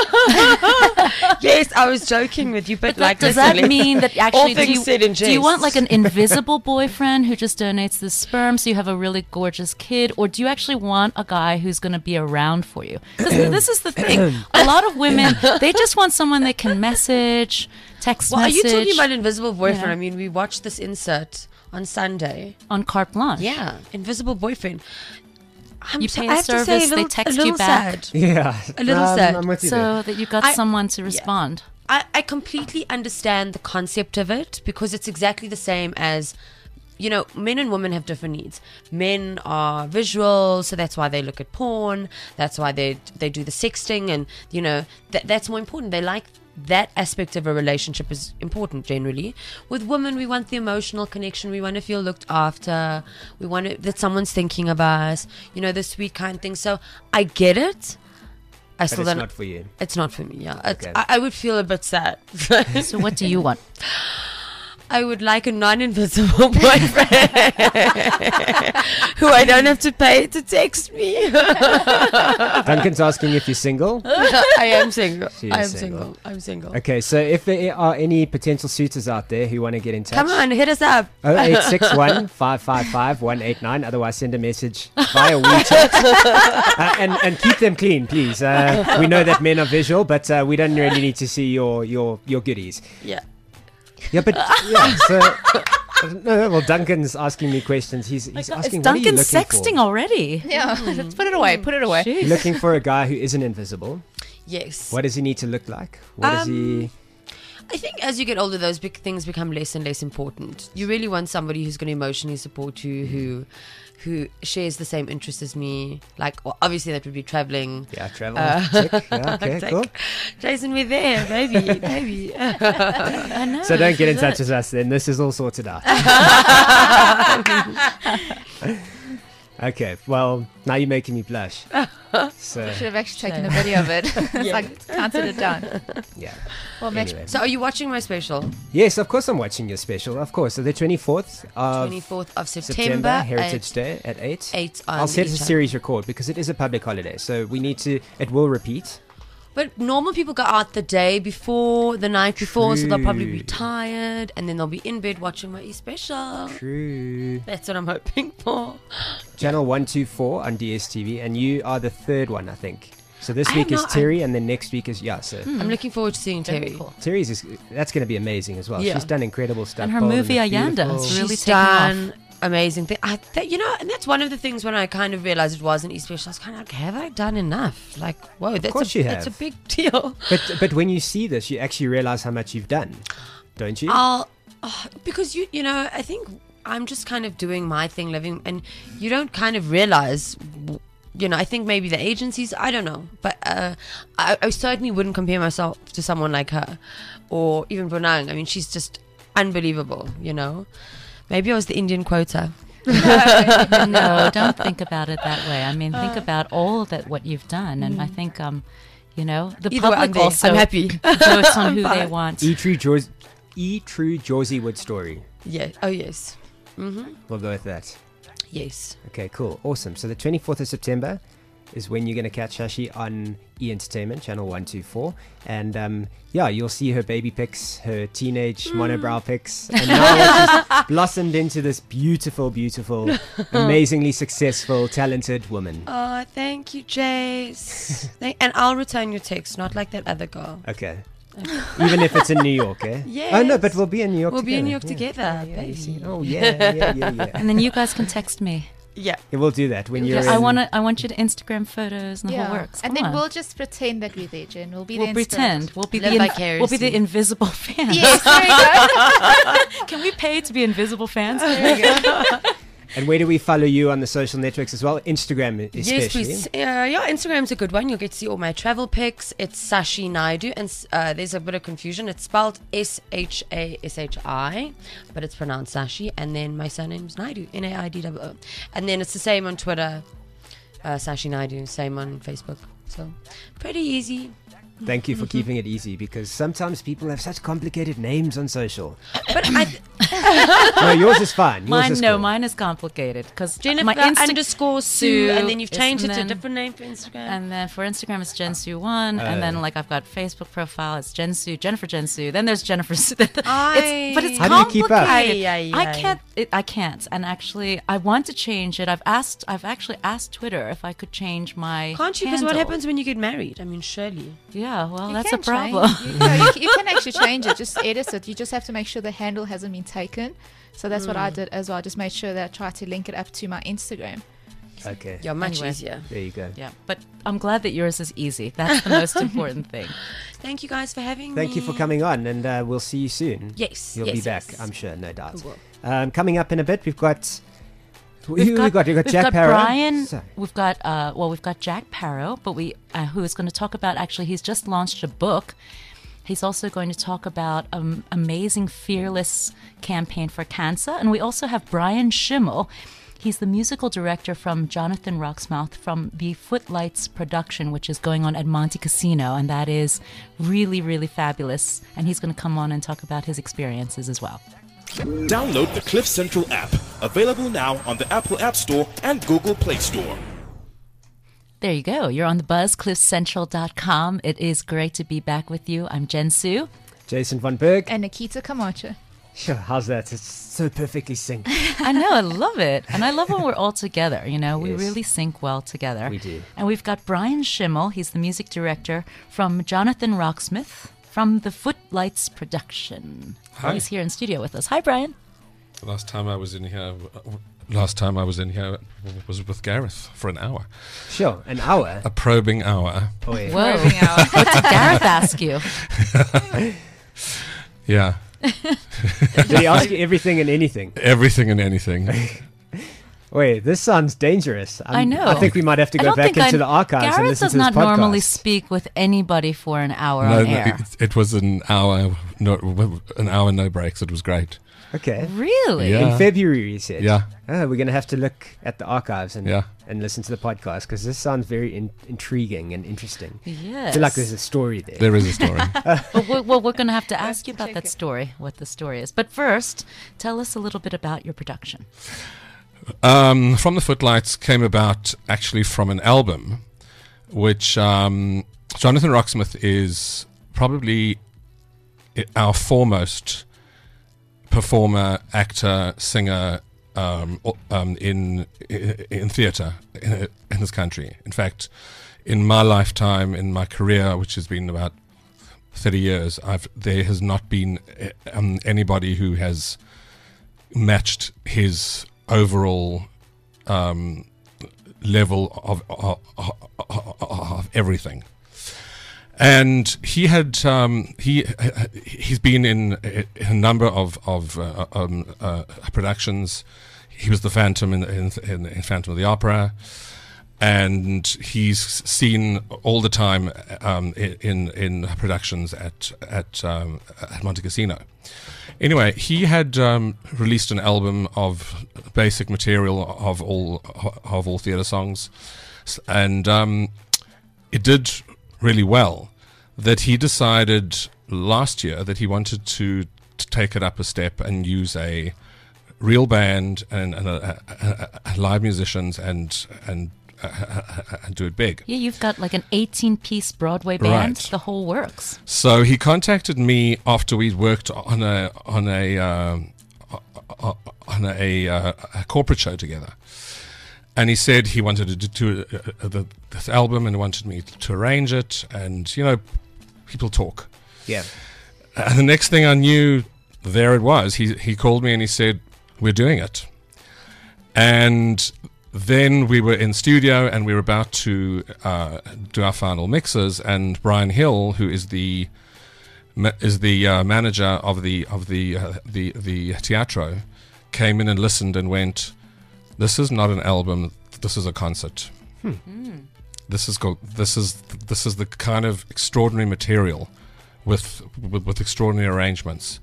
Speaker 9: Yes, I was joking with you, but, like,
Speaker 4: Does that
Speaker 9: listen,
Speaker 4: mean that
Speaker 9: all
Speaker 4: actually do
Speaker 9: things
Speaker 4: you,
Speaker 9: said in
Speaker 4: do you want
Speaker 9: jest.
Speaker 4: like an invisible boyfriend who just donates the sperm so you have a really gorgeous kid, or do you actually want a guy who's going to be around for you? 'Cause this is the thing. A lot of women, they just want someone they can message, text
Speaker 9: Well, are you
Speaker 4: message
Speaker 9: talking about invisible boyfriend?
Speaker 4: Yeah.
Speaker 9: I mean, we watched this insert on Sunday.
Speaker 4: on carte blanche.
Speaker 9: Yeah, invisible boyfriend. I'm
Speaker 4: You
Speaker 9: so-
Speaker 4: pay
Speaker 9: I
Speaker 4: a
Speaker 9: have to say,
Speaker 4: service,
Speaker 9: a
Speaker 4: they
Speaker 9: little,
Speaker 4: text
Speaker 9: a
Speaker 4: you
Speaker 9: little
Speaker 4: back.
Speaker 9: sad.
Speaker 3: Yeah,
Speaker 9: A little
Speaker 3: Um,
Speaker 9: sad.
Speaker 3: I'm with you
Speaker 4: So
Speaker 3: there.
Speaker 4: that you got
Speaker 9: I-
Speaker 4: someone to respond.
Speaker 9: I, I completely understand the concept of it because it's exactly the same as, you know, men and women have different needs. Men are visual, so that's why they look at porn. That's why they they do the sexting, and you know that that's more important. They like that aspect of a relationship is important generally. With women, we want the emotional connection. We want to feel looked after. We want to, that someone's thinking of us. You know, the sweet kind thing. So I get it. I
Speaker 3: But
Speaker 9: still
Speaker 3: it's
Speaker 9: don't.
Speaker 3: not for you.
Speaker 9: It's not for me. Yeah, It's-
Speaker 3: Okay.
Speaker 9: I, I would feel a bit sad.
Speaker 4: So what do you want?
Speaker 9: I would like a non-invisible boyfriend who I don't have to pay to text me.
Speaker 3: Duncan's asking if you're single.
Speaker 9: I am single.
Speaker 3: She is
Speaker 9: I am
Speaker 3: single.
Speaker 9: single. I'm single.
Speaker 3: Okay, so if there are any potential suitors out there who want to get in touch,
Speaker 9: Come on, hit us up.
Speaker 3: oh eight six one, five five five, one eight nine. Otherwise, send a message via WeChat. uh, and, and keep them clean, please. Uh, we know that men are visual, but uh, we don't really need to see your, your, your goodies.
Speaker 9: Yeah.
Speaker 3: Yeah, but yeah, so. No, no, well, Duncan's asking me questions. He's, he's asking,
Speaker 4: It's
Speaker 3: what are you
Speaker 4: Duncan
Speaker 3: looking
Speaker 4: sexting
Speaker 3: for?
Speaker 4: already.
Speaker 5: Yeah, let's put it away. Put it away.
Speaker 4: Jeez.
Speaker 3: You're looking for a guy who isn't invisible.
Speaker 9: Yes.
Speaker 3: What does he need to look like? What does he...
Speaker 9: I think as you get older, those big things become less and less important. You really want somebody who's going to emotionally support you, who who shares the same interests as me. Like, well, obviously, that would be traveling.
Speaker 3: Yeah, travel.
Speaker 9: Uh,
Speaker 3: Check. Yeah, okay,
Speaker 9: Like,
Speaker 3: cool.
Speaker 9: Jason, we're there, baby, baby.
Speaker 4: I know.
Speaker 3: So don't get in touch with us then. This is all sorted out. Okay, well, now you're making me blush. So,
Speaker 5: Should have actually taken a video of it. It's like counted it down.
Speaker 3: yeah.
Speaker 5: Well, match-
Speaker 3: Anyway.
Speaker 9: So, are you watching my special?
Speaker 3: Yes, of course I'm watching your special. Of course. So the twenty-fourth of
Speaker 9: twenty-fourth of
Speaker 3: September,
Speaker 9: September,
Speaker 3: Heritage
Speaker 9: at
Speaker 3: Day at eight.
Speaker 9: eight on
Speaker 3: I'll set a
Speaker 9: Easter.
Speaker 3: series record because it is a public holiday. So we need to, it will repeat.
Speaker 9: But normal people go out the day before, the night before, so they'll probably be
Speaker 3: True.
Speaker 9: tired, and then they'll be in bed watching my e-special.
Speaker 3: True.
Speaker 9: That's what I'm hoping for.
Speaker 3: Channel one two four on D S T V, and you are the third one, I think. So this
Speaker 9: I
Speaker 3: week
Speaker 9: have
Speaker 3: is
Speaker 9: no-
Speaker 3: Terry, and then next week is yeah. So
Speaker 9: I'm looking forward to seeing
Speaker 4: Very
Speaker 9: Terry.
Speaker 4: cool.
Speaker 3: Terry's is that's going to be amazing as well.
Speaker 9: Yeah.
Speaker 3: She's done incredible stuff.
Speaker 4: And her
Speaker 3: Bold
Speaker 4: movie
Speaker 3: the
Speaker 4: Ayanda
Speaker 3: Beautiful.
Speaker 4: is really
Speaker 9: She's
Speaker 4: taking off.
Speaker 9: done amazing thing. I th- you know, and that's one of the things when I kind of realized it was an e-special. I was kind of like, have I done enough? Like, whoa, that's
Speaker 3: course
Speaker 9: a,
Speaker 3: you
Speaker 9: that's a
Speaker 3: have.
Speaker 9: big deal.
Speaker 3: But but when you see this, you actually realize how much you've done, don't you?
Speaker 9: I'll oh, because you you know I think I'm just kind of doing my thing, living, and you don't kind of realize. You know, I think maybe the agencies, I don't know. But uh, I, I certainly wouldn't compare myself to someone like her. Or even Bonang. I mean, she's just unbelievable, you know. Maybe I was the Indian quota.
Speaker 4: No, don't think about it that way. I mean, think about all of that what you've done, and I think, um, you know, the
Speaker 9: Either way, I'm
Speaker 4: public
Speaker 9: there.
Speaker 4: also
Speaker 9: I'm happy.
Speaker 4: votes on who they
Speaker 9: Fine.
Speaker 4: want.
Speaker 3: E True Jaws, E True Josie Wood story.
Speaker 9: Yeah. Oh, yes. Mm-hmm.
Speaker 3: We'll go with that.
Speaker 9: Yes.
Speaker 3: Okay, cool, awesome. So the twenty-fourth of September is when you're going to catch Shashi on E Entertainment Channel one two four, and um, yeah, you'll see her baby pics, her teenage monobrow pics, and now she's blossomed into this beautiful, beautiful, amazingly successful, talented woman.
Speaker 9: Oh, thank you, Jace. Thank- and I'll return your text, not like that other girl.
Speaker 3: Okay. Even if it's in New York, eh? Oh no, but
Speaker 9: Yes.
Speaker 3: we'll be in New York
Speaker 9: We'll
Speaker 3: together.
Speaker 9: be in New York
Speaker 3: Yeah.
Speaker 9: together,
Speaker 3: Yeah, you see.
Speaker 9: baby.
Speaker 3: Oh yeah, yeah, yeah, yeah.
Speaker 4: And then you guys can text me.
Speaker 9: Yeah.
Speaker 3: Yeah, we'll do that when you're.
Speaker 4: Yeah, I
Speaker 3: in-
Speaker 4: want to. I want you to Instagram photos and the whole works.
Speaker 5: And
Speaker 4: Come
Speaker 5: then
Speaker 4: on.
Speaker 5: we'll just pretend that we're there, Jen. We'll be
Speaker 4: We'll
Speaker 5: there.
Speaker 4: pretend. We'll be
Speaker 9: Live
Speaker 4: the in-
Speaker 9: vicariously.
Speaker 4: we'll be the invisible fans.
Speaker 5: Yes, there you go.
Speaker 4: Can we pay to be invisible fans?
Speaker 5: There you go.
Speaker 3: And where do we follow you on the social networks as well? Instagram especially.
Speaker 9: Yes, please. Uh, yeah, Instagram's a good one. You'll get to see all my travel pics. It's Sashi Naidu, and uh, there's a bit of confusion. It's spelled S H A S H I, but it's pronounced Sashi. And then my surname's Naidu, N A I D O O. And then it's the same on Twitter, uh, Sashi Naidu. Same on Facebook. So pretty easy.
Speaker 3: Thank you for keeping it easy, because sometimes people have such complicated names on social.
Speaker 9: But I,
Speaker 3: No, yours is fine. Yours
Speaker 4: Mine,
Speaker 3: is
Speaker 4: no,
Speaker 3: cool.
Speaker 4: mine is complicated because
Speaker 9: Jennifer
Speaker 4: my Insta-
Speaker 9: underscore Sue, and then you've
Speaker 4: is-
Speaker 9: changed
Speaker 4: and
Speaker 9: it to a
Speaker 4: then-
Speaker 9: different name for Instagram.
Speaker 4: And then for Instagram, it's Jensu one, and then like I've got Facebook profile, it's Jensu, Jennifer Jensu. Then there's Jennifer. Sue. it's, but it's
Speaker 3: How do you keep up?
Speaker 4: complicated.
Speaker 9: Aye, aye,
Speaker 4: I
Speaker 9: aye.
Speaker 4: can't. It, I can't. And actually, I want to change it. I've asked. I've actually asked Twitter if I could change my.
Speaker 9: Can't you? Because what
Speaker 4: handle.
Speaker 9: happens when you get married? I mean, surely.
Speaker 4: Yeah, well,
Speaker 5: You
Speaker 4: that's
Speaker 5: can
Speaker 4: a problem.
Speaker 5: change- You, no, you, you can actually change it. Just edit it. You just have to make sure the handle hasn't been taken. So that's what I did as well. I just made sure that I tried to link it up to my Instagram.
Speaker 3: Okay.
Speaker 9: Yeah, much
Speaker 4: Anyway.
Speaker 9: easier.
Speaker 3: There you go.
Speaker 4: Yeah, but I'm glad that yours is easy. That's the most important thing.
Speaker 9: Thank you guys for having
Speaker 3: Thank
Speaker 9: me.
Speaker 3: you for coming on, and uh, we'll see you soon.
Speaker 9: Yes,
Speaker 3: You'll
Speaker 9: yes,
Speaker 3: be back,
Speaker 9: yes.
Speaker 3: I'm sure, no doubt.
Speaker 9: We will.
Speaker 3: Um, coming up in a bit, we've got. Who
Speaker 4: We've
Speaker 3: we
Speaker 4: got,
Speaker 3: got? We've got
Speaker 4: we've
Speaker 3: Jack
Speaker 4: got
Speaker 3: Parrow.
Speaker 4: Brian.
Speaker 3: So-
Speaker 4: We've got uh, well, we've got Jack Parrow, but we uh, who is going to talk about actually. He's just launched a book. He's also going to talk about an amazing Fearless campaign for cancer, and we also have Brian Schimmel. He's the musical director from Jonathan Roxmouth from the Footlights production, which is going on at Monte Casino, and that is really, really fabulous. And he's going to come on and talk about his experiences as well.
Speaker 2: Download the Cliff Central app, available now on the Apple App Store and Google Play Store.
Speaker 4: There you go. You're on the buzz, cliff central dot com. It is great to be back with you. I'm Jen Sue.
Speaker 3: Jason Von Berg.
Speaker 5: And Nikita Camacho.
Speaker 3: Sure, how's that? It's so perfectly synced.
Speaker 4: I know, I love it. And I love when we're all together, you know, we
Speaker 3: Yes.
Speaker 4: really sync well together.
Speaker 3: We do.
Speaker 4: And we've got Brian Schimmel, he's the music director from Jonathan Roxmouth from the Footlights production.
Speaker 10: Hi.
Speaker 4: He's here in studio with us. Hi, Brian.
Speaker 10: Last time I was in here, last time I was in here was with Gareth for an hour,
Speaker 3: Sure, an hour.
Speaker 10: a probing hour.
Speaker 3: Oh, yeah.
Speaker 4: Whoa. What did Gareth ask you?
Speaker 10: Yeah,
Speaker 3: Did he ask you everything and anything?
Speaker 10: everything and anything.
Speaker 3: Wait, this sounds dangerous. I'm-
Speaker 4: I know.
Speaker 3: I think we might have to
Speaker 4: I
Speaker 3: go
Speaker 4: don't
Speaker 3: back
Speaker 4: think
Speaker 3: into
Speaker 4: I-
Speaker 3: the archives
Speaker 4: Gareth
Speaker 3: and listen
Speaker 4: does
Speaker 3: to this
Speaker 4: not normally
Speaker 3: podcast.
Speaker 4: speak with anybody for an hour
Speaker 10: no,
Speaker 4: on
Speaker 10: no,
Speaker 4: air.
Speaker 10: it, it was an hour, no, an hour, no breaks. It was great.
Speaker 3: Okay.
Speaker 4: Really?
Speaker 10: Yeah.
Speaker 3: In February, you said.
Speaker 10: Yeah.
Speaker 3: Oh, we're going to have to look at the archives and
Speaker 10: Yeah.
Speaker 3: and listen to the podcast, because this sounds very in- intriguing and interesting. I
Speaker 4: Yes.
Speaker 3: feel like there's a story there.
Speaker 10: There is a story.
Speaker 4: Well, we're, well, we're going to have to ask you about that story, what the story is. But first, tell us a little bit about your production.
Speaker 10: Um, From the Footlights came about actually from an album, which um, Jonathan Roxmouth is probably i- our foremost performer, actor, singer um, o- um, in in, in theatre in, in this country. In fact, in my lifetime, in my career, which has been about thirty years, I've there has not been uh, um, anybody who has matched his overall um, level of, of, of, of everything. And he had um, he he's been in, in a number of of uh, um, uh, productions. He was the Phantom in, in in in Phantom of the Opera, and he's seen all the time um, in in productions at at um, at Monte Casino. Anyway, he had um, released an album of basic material of all of all theatre songs, S- and um, it did really well. That he decided last year that he wanted to, to take it up a step and use a real band and, and a, a, a live musicians and and, uh, and do it big.
Speaker 4: Yeah, you've got like an eighteen-piece Broadway band,
Speaker 10: Right.
Speaker 4: the whole works.
Speaker 10: So he contacted me after we'd worked on a on a um, on a, uh, a corporate show together, and he said he wanted to do uh, the, this album and wanted me to arrange it, and you know, people talk.
Speaker 3: Yeah.
Speaker 10: And the next thing I knew, there it was. He he called me and he said, "We're doing it," and then we were in studio and we were about to uh, do our final mixes, and Brian Hill, who is the ma- is the uh, manager of the of the uh, the the teatro, came in and listened and went, "This is not an album. This is a concert.
Speaker 3: Hmm.
Speaker 4: Mm.
Speaker 10: This is go- this is this is the kind of extraordinary material with with, with extraordinary arrangements."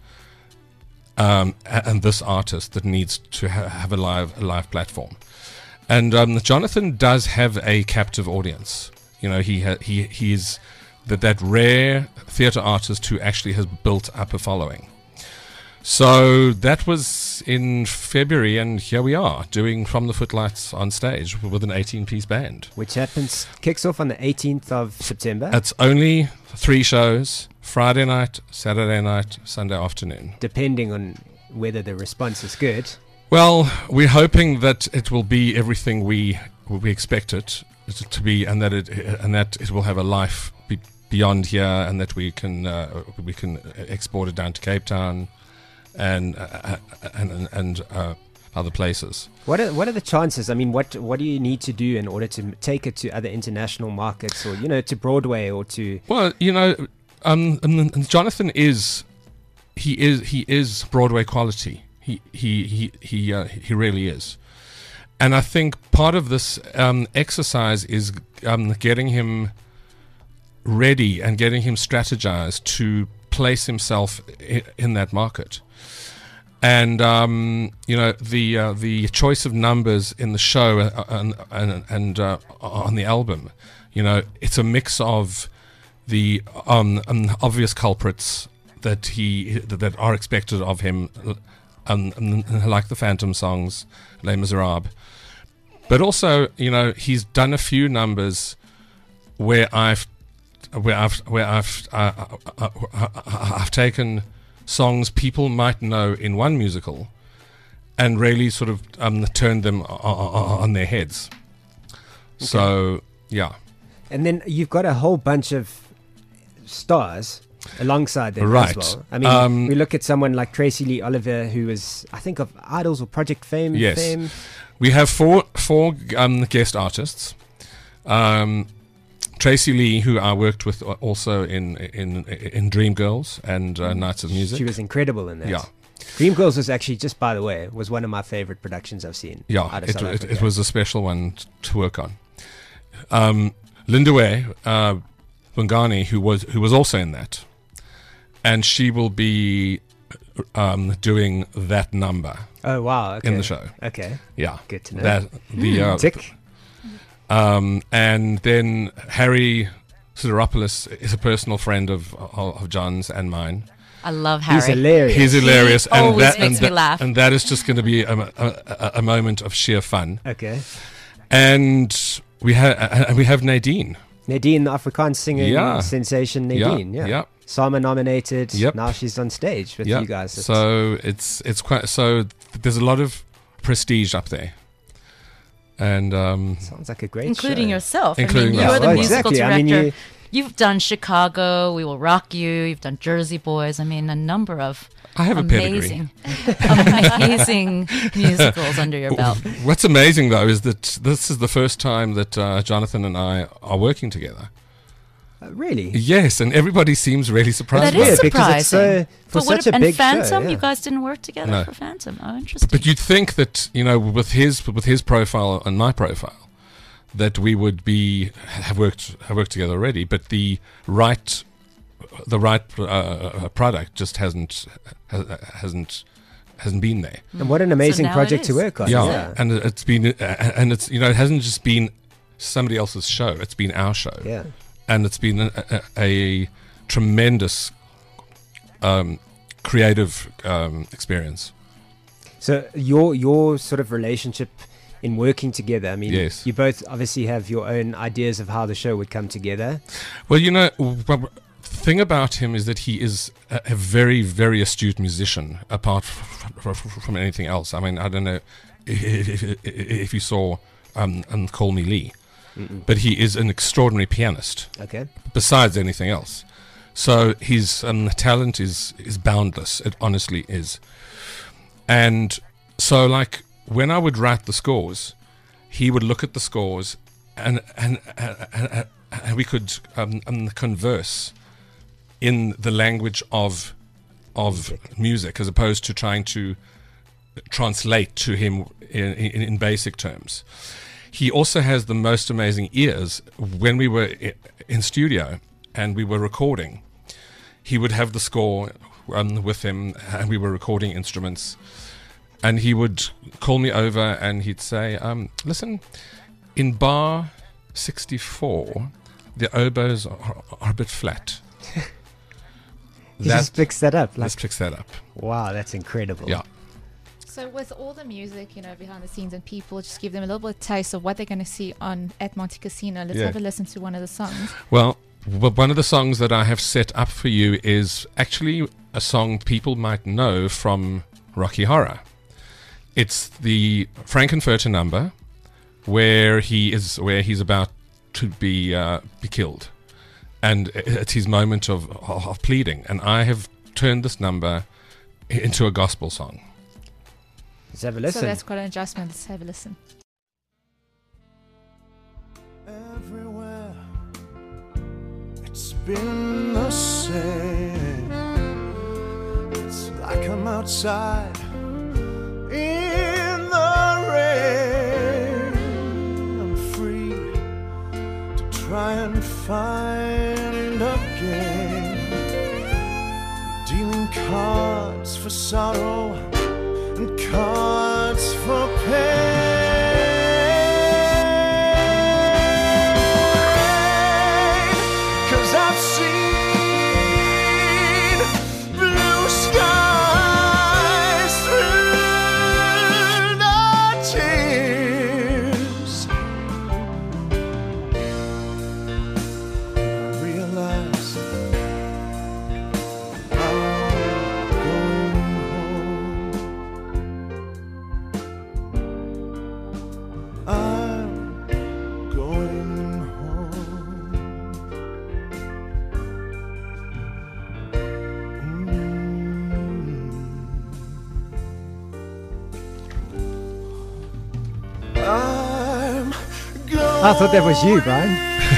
Speaker 10: Um, a- and this artist that needs to ha- have a live a live platform, and um, Jonathan does have a captive audience. You know, he ha- he he's that that rare theatre artist who actually has built up a following. So that was in February, and here we are doing From the Footlights on stage with an eighteen-piece band,
Speaker 3: which happens kicks off on the eighteenth of September.
Speaker 10: It's only three shows. Friday night, Saturday night, Sunday afternoon.
Speaker 3: Depending on whether the response is good.
Speaker 10: Well, we're hoping that it will be everything we we expect it to be, and that it and that it will have a life be beyond here, and that we can uh, we can export it down to Cape Town, and uh, and and uh, other places.
Speaker 3: What are what are the chances? I mean, what what do you need to do in order to take it to other international markets, or you know, to Broadway, or to?
Speaker 10: Well, you know. Um, and Jonathan is, he is, he is Broadway quality. He, he, he, he, uh, he really is. And I think part of this um, exercise is um, getting him ready and getting him strategized to place himself I- in that market. And um, you know, the uh, the choice of numbers in the show uh, and and, and uh, on the album, you know, it's a mix of the um, um, obvious culprits that he that are expected of him, um, um, like the Phantom songs, Les Miserables, but also, you know, he's done a few numbers where I've where I've where I've uh, uh, uh, I've taken songs people might know in one musical and really sort of um, turned them on their heads. Okay. So yeah,
Speaker 3: and then you've got a whole bunch of stars alongside them
Speaker 10: right.
Speaker 3: as well. I mean,
Speaker 10: um,
Speaker 3: we look at someone like Tracy Lee Oliver, who is, I think, of Idols or Project Fame.
Speaker 10: Yes,
Speaker 3: fame.
Speaker 10: We have four four um, guest artists. Um, Tracy Lee, who I worked with also in in in Dreamgirls and uh, Nights of Music.
Speaker 3: She was incredible in that.
Speaker 10: Yeah.
Speaker 3: Dreamgirls was actually, just by the way, was one of my favorite productions I've seen.
Speaker 10: Yeah,
Speaker 3: out of
Speaker 10: it,
Speaker 3: South
Speaker 10: it,
Speaker 3: Africa.
Speaker 10: it was a special one t- to work on. Um, Linda Way, uh, Bungani, who was who was also in that, and she will be um, doing that number.
Speaker 3: Oh wow! Okay.
Speaker 10: In the show.
Speaker 3: Okay.
Speaker 10: Yeah.
Speaker 3: Good to know.
Speaker 10: That the uh,
Speaker 3: tick.
Speaker 10: Um, and then Harry Sideropoulos is a personal friend of of, of John's and mine.
Speaker 4: I love Harry.
Speaker 3: He's hilarious.
Speaker 10: He's hilarious,
Speaker 4: He
Speaker 10: and
Speaker 4: always
Speaker 10: that
Speaker 4: makes
Speaker 10: and
Speaker 4: me
Speaker 10: that,
Speaker 4: laugh.
Speaker 10: and that is just going to be a, a, a, a moment of sheer fun.
Speaker 3: Okay.
Speaker 10: And we have uh, we have Nadine.
Speaker 3: Nadine, the Afrikaans singing
Speaker 10: Yeah.
Speaker 3: sensation. Nadine, yeah.
Speaker 10: Yeah, yeah.
Speaker 3: Sama nominated.
Speaker 10: Yep.
Speaker 3: Now she's on stage with
Speaker 10: Yeah.
Speaker 3: you guys. It's-
Speaker 10: So it's it's quite so. Th- there's a lot of prestige up there, and um,
Speaker 3: sounds like a great
Speaker 4: including
Speaker 3: show.
Speaker 4: yourself.
Speaker 10: Including
Speaker 4: I mean, you're the
Speaker 3: myself.
Speaker 4: musical
Speaker 3: Exactly. I mean,
Speaker 4: director.
Speaker 3: you-
Speaker 4: You've done Chicago, We Will Rock You. You've done Jersey Boys. I mean, a number of
Speaker 10: I have a
Speaker 4: amazing, amazing musicals under your belt.
Speaker 10: What's amazing though is that this is the first time that uh, Jonathan and I are working together.
Speaker 3: Uh, really?
Speaker 10: Yes, and everybody seems really surprised.
Speaker 4: That
Speaker 10: by
Speaker 4: is
Speaker 10: it.
Speaker 3: because it's
Speaker 4: surprising.
Speaker 3: so- for
Speaker 4: But what
Speaker 3: such
Speaker 4: if-
Speaker 3: a
Speaker 4: and
Speaker 3: big show,
Speaker 4: Phantom,
Speaker 3: yeah.
Speaker 4: you guys didn't work together
Speaker 10: No.
Speaker 4: for Phantom. Oh, interesting.
Speaker 10: But you'd think that, you know, with his with his profile and my profile, that we would be have worked have worked together already. But the right the right uh, product just hasn't has, hasn't hasn't been there.
Speaker 3: And what an amazing
Speaker 4: now it
Speaker 3: project to
Speaker 4: is.
Speaker 3: work on.
Speaker 10: Yeah,
Speaker 3: Yeah.
Speaker 10: and it's been uh, and it's you know it hasn't just been somebody else's show. It's been our show.
Speaker 3: Yeah.
Speaker 10: And it's been a, a, a tremendous um, creative um, experience.
Speaker 3: So your your sort of relationship in working together. I mean,
Speaker 10: Yes.
Speaker 3: you both obviously have your own ideas of how the show would come together.
Speaker 10: Well, you know, the thing about him is that he is a, a very, very astute musician, apart f- f- f- from anything else. I mean, I don't know if, if, if you saw um, um, Call Me Lee,
Speaker 3: Mm-mm.
Speaker 10: but he is an extraordinary pianist,
Speaker 3: Okay.
Speaker 10: besides anything else. So his um, talent is, is boundless. It honestly is. And so, like, when I would write the scores, he would look at the scores, and and and, and, and we could um, um, converse in the language of of music. music, as opposed to trying to translate to him in, in, in basic terms. He also has the most amazing ears. When we were in studio and we were recording, he would have the score um, with him, and we were recording instruments, and he would call me over and he'd say, um, listen, in bar sixty-four, the oboes are, are a bit flat.
Speaker 3: He just picks that up.
Speaker 10: Like, just picks that up.
Speaker 3: Wow, that's incredible.
Speaker 10: Yeah.
Speaker 5: So with all the music, you know, behind the scenes and people, just give them a little bit of taste of what they're going to see on at Monte Casino. Let's
Speaker 10: Yeah.
Speaker 5: have a listen to one of the songs.
Speaker 10: Well, w- one of the songs that I have set up for you is actually a song people might know from Rocky Horror. It's the Frankenfurter number, where he is where he's about to be uh, be killed, and it's his moment of, of of pleading. And I have turned this number into a gospel song.
Speaker 3: Let's have a listen.
Speaker 5: So that's quite an adjustment. Let's have a listen.
Speaker 11: Everywhere it's been the same. It's like I'm outside in the rain. I'm free to try and find again. Dealing cards for sorrow and cards for pain. 'Cause I've seen blue skies through the tears. I realize I'm going home. I'm going home. Mm. I'm going.
Speaker 3: I thought that was you, Brian.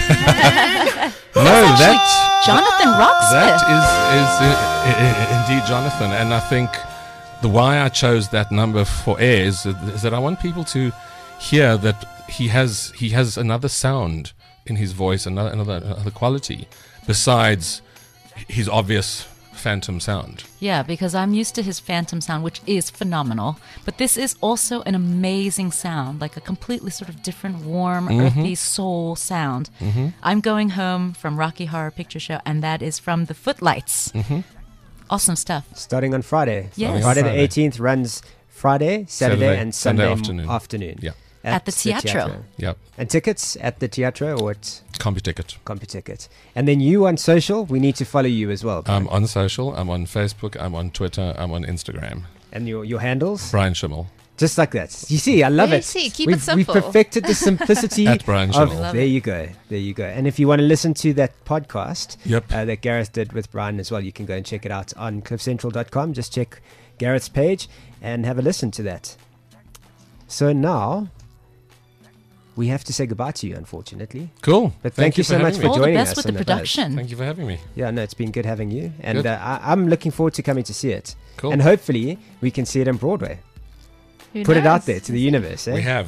Speaker 10: No, that's
Speaker 4: Jonathan Rocksmith.
Speaker 10: That is is uh, uh, indeed Jonathan, and I think the why I chose that number for air is, is that I want people to hear that he has he has another sound in his voice, another another, another quality besides his obvious phantom sound.
Speaker 4: Yeah, because I'm used to his phantom sound, which is phenomenal. But this is also an amazing sound, like a completely sort of different, warm,
Speaker 10: Mhm.
Speaker 4: earthy soul sound.
Speaker 10: Mhm.
Speaker 4: I'm going home from Rocky Horror Picture Show, and that is from the Footlights.
Speaker 10: Mhm.
Speaker 4: Awesome stuff.
Speaker 3: Starting on Friday.
Speaker 4: Yes.
Speaker 3: Friday the
Speaker 10: Friday.
Speaker 3: eighteenth runs Friday, Saturday,
Speaker 10: Saturday-
Speaker 3: and
Speaker 10: Sunday
Speaker 3: Sunday,
Speaker 10: afternoon.
Speaker 3: afternoon.
Speaker 10: Yeah.
Speaker 4: At the Teatro.
Speaker 10: Yep.
Speaker 3: And tickets at the Teatro or at
Speaker 10: CompuTicket.
Speaker 3: CompuTicket. And then you on social, we need to follow you as well. Brian.
Speaker 10: I'm on social. I'm on Facebook. I'm on Twitter. I'm on Instagram.
Speaker 3: And your your handles?
Speaker 10: Brian Schimmel.
Speaker 3: Just like that. You see, I love
Speaker 5: There you
Speaker 3: it.
Speaker 5: see, keep it
Speaker 3: we've, we've
Speaker 5: simple.
Speaker 3: perfected the simplicity
Speaker 10: At Brian
Speaker 3: of.
Speaker 10: Schimmel.
Speaker 5: Love
Speaker 3: There
Speaker 5: it.
Speaker 3: you go. There you go. And if you want to listen to that podcast
Speaker 10: Yep.
Speaker 3: uh, that Gareth did with Brian as well, you can go and check it out on cliff central dot com. Just check Gareth's page and have a listen to that. So now we have to say goodbye to you, unfortunately.
Speaker 10: Cool.
Speaker 3: But thank, you so much
Speaker 10: having
Speaker 3: for
Speaker 10: me.
Speaker 4: All the
Speaker 3: joining
Speaker 4: best
Speaker 3: us.
Speaker 4: with
Speaker 3: on
Speaker 4: the
Speaker 3: Buzz.
Speaker 4: production.
Speaker 10: Thank you for having me.
Speaker 3: Yeah, no, it's been good having you, and
Speaker 10: Good.
Speaker 3: uh, I, I'm looking forward to coming to see it.
Speaker 10: Cool.
Speaker 3: And hopefully we can see it on Broadway.
Speaker 5: Who
Speaker 3: Put it out
Speaker 5: knows?
Speaker 3: there to the universe. Eh?
Speaker 10: We have.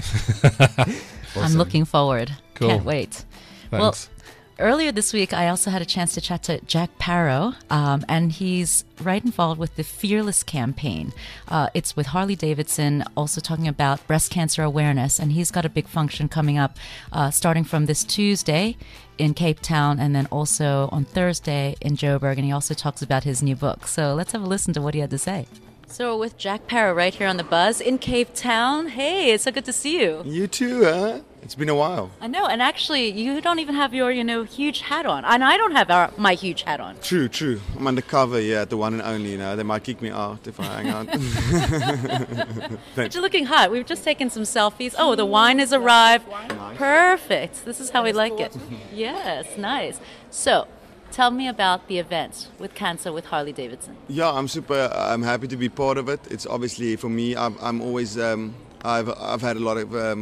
Speaker 4: I'm looking forward.
Speaker 10: Cool.
Speaker 4: Can't wait. Well,
Speaker 10: Thanks.
Speaker 4: earlier this week, I also had a chance to chat to Jack Parrow, um, and he's right involved with the Fearless campaign. Uh, it's with Harley Davidson, also talking about breast cancer awareness, and he's got a big function coming up uh, starting from this Tuesday in Cape Town, and then also on Thursday in Joburg, and he also talks about his new book. So let's have a listen to what he had to say. So we're with Jack Parrow right here on The Buzz in Cape Town. Hey, it's so good to see you.
Speaker 12: You too, huh? It's been a while.
Speaker 4: I know, and actually, you don't even have your, you know, huge hat on, and I don't have our, my huge hat on.
Speaker 12: True, true. I'm undercover, yeah, at the one and only, you know. They might kick me out if I hang out.
Speaker 4: But
Speaker 12: Thanks.
Speaker 4: you're looking hot. We've just taken some selfies. Oh, the wine has arrived. Perfect. This is how we like it. Yes, nice. So, tell me about the event with Cancer with Harley Davidson.
Speaker 12: Yeah, I'm super. I'm happy to be part of it. It's obviously for me. I'm, I'm always. Um, I've I've had a lot of um,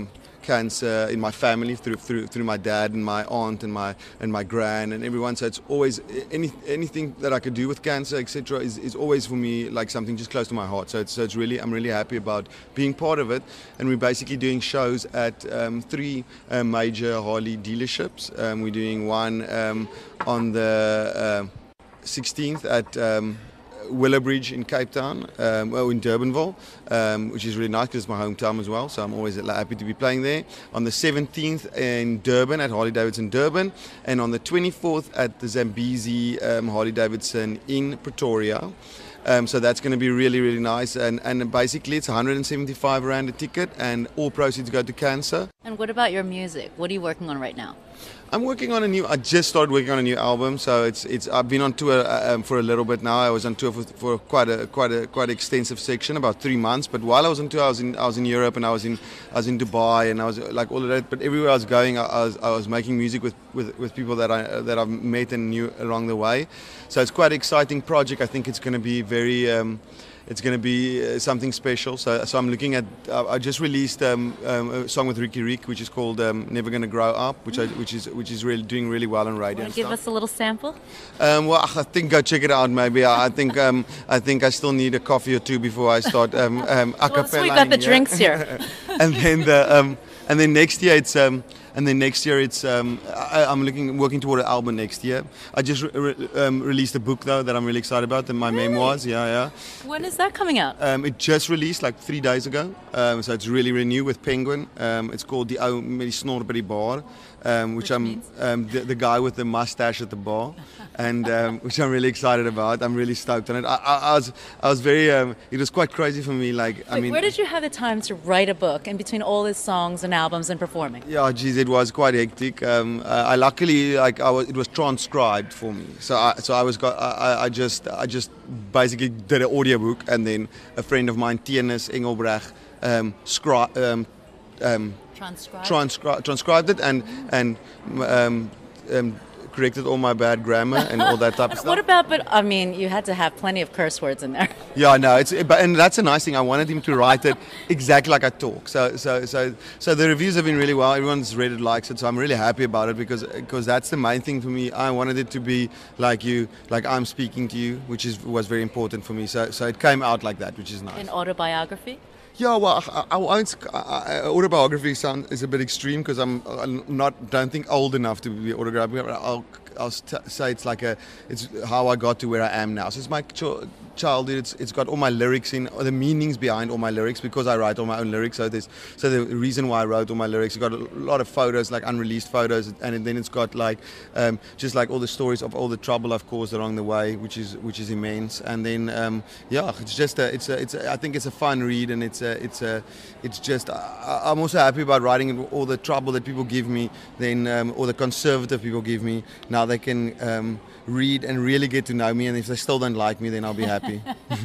Speaker 12: cancer in my family through through through my dad and my aunt and my and my gran and everyone. So it's always any anything that I could do with cancer, et cetera, is, is always for me like something just close to my heart. So it's so it's really I'm really happy about being part of it. And we're basically doing shows at um, three uh, major Harley dealerships. Um, we're doing one um, on the uh, sixteenth at um, Willowbridge in Cape Town, um, well in Durbanville, um, which is really nice because it's my hometown as well, so I'm always happy to be playing there. On the seventeenth in Durban at Harley Davidson Durban, and on the twenty-fourth at the Zambezi um, Harley Davidson in Pretoria. Um, so that's going to be really, really nice. And, and basically it's one hundred seventy-five rand a ticket and all proceeds go to cancer.
Speaker 13: And what about your music? What are you working on right now?
Speaker 12: I'm working on a new. I just started working on a new album, so it's it's. I've been on tour uh, um, for a little bit now. I was on tour for, for quite a quite a quite extensive section, about three months. But while I was on tour, I was in I was in Europe and I was in I was in Dubai and I was like all of that. But everywhere I was going, I, I was I was making music with, with, with people that I that I've met and knew along the way. So it's quite an exciting project. I think it's going to be very. Um, It's going to be uh, something special. So, so I'm looking at. Uh, I just released um, um, a song with Ricky Rick, which is called um, "Never Gonna Grow Up," which I, which is which is really doing really well on radio.
Speaker 13: Want to give us a little sample?
Speaker 12: Um, well, I think go check it out. Maybe I, I think um, I think I still need a coffee or two before I start um, um, a
Speaker 13: well, so we got the drinks here.
Speaker 12: and then the um, and then next year it's. Um, And then next year, it's um, I, I'm looking working toward an album next year. I just re- re- um, released a book though that I'm really excited about. And my
Speaker 13: really?
Speaker 12: memoirs, yeah, yeah.
Speaker 13: When is that coming out?
Speaker 12: Um, it just released like three days ago, um, so it's really, really new with Penguin. Um, it's called the Ou Met Die Snor by die Bar, um, which, which I'm um, the, the guy with the mustache at the bar, and um, which I'm really excited about. I'm really stoked on it. I, I, I was, I was very. Um, it was quite crazy for me. Like,
Speaker 13: Wait,
Speaker 12: I mean,
Speaker 13: where did you have the time to write a book in between all these songs and albums and performing?
Speaker 12: Yeah, geez, it was quite hectic. Um, uh, I luckily like I was, it was transcribed for me, so I, so I was got I, I just I just basically did an audiobook, and then a friend of mine, Tienus Engelbrecht, um, scri- um, um,
Speaker 13: transcribed
Speaker 12: transcri- transcribed it and and um, um, corrected all my bad grammar and all that type of stuff.
Speaker 13: What about? But I mean, you had to have plenty of curse words in there.
Speaker 12: Yeah, no, it's but and that's a nice thing. I wanted him to write it exactly like I talk. So so so so the reviews have been really well. Everyone's read it, likes it. So I'm really happy about it because because that's the main thing for me. I wanted it to be like you, like I'm speaking to you, which is was very important for me. So so it came out like that, which is nice.
Speaker 13: An autobiography.
Speaker 12: Yeah, well, I, I won't. I, autobiography sound is a bit extreme because I'm, I'm not. Don't think old enough to be autobiography. I'll, I'll st- say it's like a. It's how I got to where I am now. So it's my ch- childhood. It's it's got all my lyrics in, the meanings behind all my lyrics because I write all my own lyrics. So there's so the reason why I wrote all my lyrics. It's got a lot of photos, like unreleased photos, and then it's got like um, just like all the stories of all the trouble I've caused along the way, which is which is immense. And then um, yeah, it's just a, it's a, it's a, I think it's a fun read, and it's a, it's a, it's just I, I'm also happy about writing all the trouble that people give me, then um, or the conservative people give me. Now they can um, read and really get to know me, and if they still don't like me, then I'll be happy.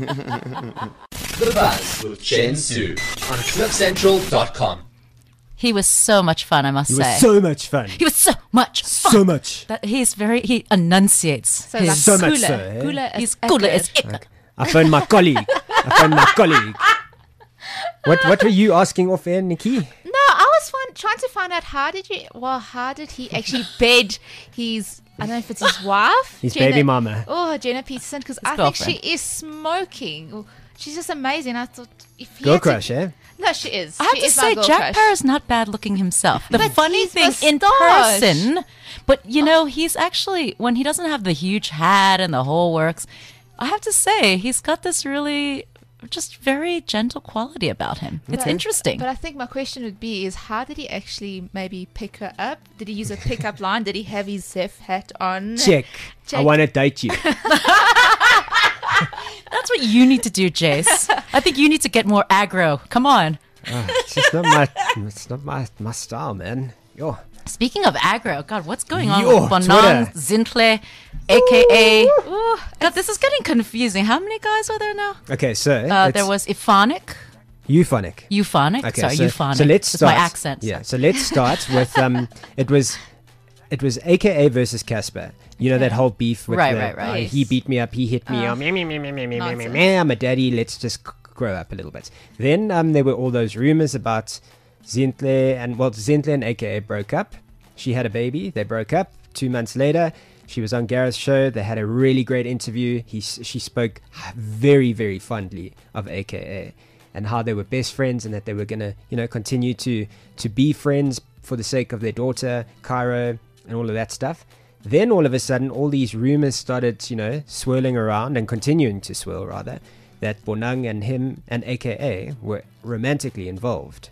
Speaker 14: The Buzz with Jen Su on cliff central dot com.
Speaker 4: He was so much fun, I must
Speaker 3: He
Speaker 4: say.
Speaker 3: was so much fun.
Speaker 4: He was so much fun.
Speaker 3: So much.
Speaker 4: That he's very, he enunciates.
Speaker 5: So
Speaker 4: his
Speaker 5: like
Speaker 3: So much
Speaker 5: Gula.
Speaker 3: so, eh?
Speaker 5: Gula is
Speaker 4: He's Gula is
Speaker 5: accurate.
Speaker 4: ik.
Speaker 3: I phoned my colleague. I phoned my colleague. What what were you asking off air, Nikki?
Speaker 5: No, I was find, trying to find out how did you, well, how did he actually bed his, I don't know if it's his wife?
Speaker 3: His baby mama.
Speaker 5: Oh, Jenna Peterson, because I
Speaker 4: girlfriend.
Speaker 5: think she is smoking. Oh, she's just amazing. I thought, if he
Speaker 3: Girl
Speaker 5: had to-
Speaker 3: crush, eh?
Speaker 5: No, she is.
Speaker 4: I have
Speaker 5: she
Speaker 4: to
Speaker 5: is my
Speaker 4: say,
Speaker 5: girl
Speaker 4: Jack
Speaker 5: crush.
Speaker 4: Parr's not bad looking himself. The
Speaker 5: But
Speaker 4: funny
Speaker 5: he's
Speaker 4: thing in
Speaker 5: moustache.
Speaker 4: person, but you know, he's actually, when he doesn't have the huge hat and the whole works, I have to say, he's got this really just very gentle quality about him. It's
Speaker 5: But-
Speaker 4: interesting.
Speaker 5: But I think my question would be is how did he actually maybe pick her up? Did he use a pickup line? Did he have his Zeph hat on?
Speaker 3: Check.
Speaker 5: Check.
Speaker 3: I want to date you.
Speaker 4: That's what you need to do, Jace. I think you need to get more aggro. Come on.
Speaker 3: Oh, it's just not my. It's not my my style, man. Yo.
Speaker 4: Speaking of aggro, God, what's going on
Speaker 3: Yo,
Speaker 4: with Bonan
Speaker 3: Twitter.
Speaker 4: Zintle, a k a. Ooh, God, this is getting confusing. How many guys are there now?
Speaker 3: Okay, so
Speaker 4: Uh, there was Euphonic.
Speaker 3: euphonic.
Speaker 4: Euphonic.
Speaker 3: Okay,
Speaker 4: Sorry,
Speaker 3: so,
Speaker 4: euphonic.
Speaker 3: So let's
Speaker 4: It's
Speaker 3: start.
Speaker 4: my accent.
Speaker 3: Yeah, so let's start with um. It was, it was A K A versus Casper. You know that whole beef with
Speaker 4: Right,
Speaker 3: the,
Speaker 4: right, right.
Speaker 3: uh,
Speaker 4: Yes.
Speaker 3: he beat me up, he hit me.
Speaker 5: Uh,
Speaker 3: Oh, me, me, me, me, me, me, me, me,
Speaker 5: nonsense.
Speaker 3: me. I'm a daddy. Let's just c- grow up a little bit. Then um, there were all those rumors about Zintle and, well, Zintle and A K A broke up. She had a baby. They broke up. Two months later, she was on Gareth's show. They had a really great interview. He, she spoke very, very fondly of A K A and how they were best friends and that they were going to, you know, continue to, to be friends for the sake of their daughter, Cairo, and all of that stuff. Then all of a sudden, all these rumors started, you know, swirling around and continuing to swirl, rather, that Bonang and him and A K A were romantically involved.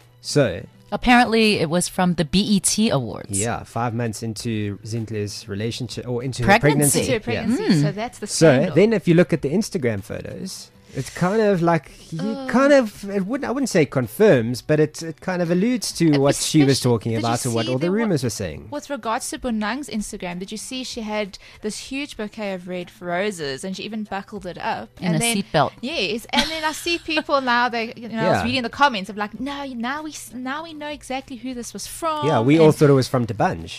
Speaker 3: So
Speaker 4: apparently it was from the B E T Awards.
Speaker 3: Yeah, five months into Zintle's relationship or into
Speaker 4: pregnancy.
Speaker 3: her pregnancy.
Speaker 5: Into a pregnancy.
Speaker 3: Yeah.
Speaker 5: So that's the
Speaker 3: So
Speaker 5: scandal.
Speaker 3: then, if you look at the Instagram photos, it's kind of like you
Speaker 5: Uh.
Speaker 3: kind of it wouldn't I wouldn't say confirms, but it it kind of alludes to what she was talking
Speaker 5: Did you
Speaker 3: about and what
Speaker 5: see
Speaker 3: all the
Speaker 5: there wa-
Speaker 3: rumors were saying.
Speaker 5: With regards to Bonang's Instagram, did you see she had this huge bouquet of red roses and she even buckled it up?
Speaker 4: In
Speaker 5: and
Speaker 4: a
Speaker 5: then,
Speaker 4: seatbelt.
Speaker 5: Yes, and then I see people now, they, you know, I was
Speaker 3: Yeah.
Speaker 5: reading the comments of like, no, now we s- now we know exactly who this was from.
Speaker 3: Yeah, we all
Speaker 5: and-
Speaker 3: thought it was from Debange.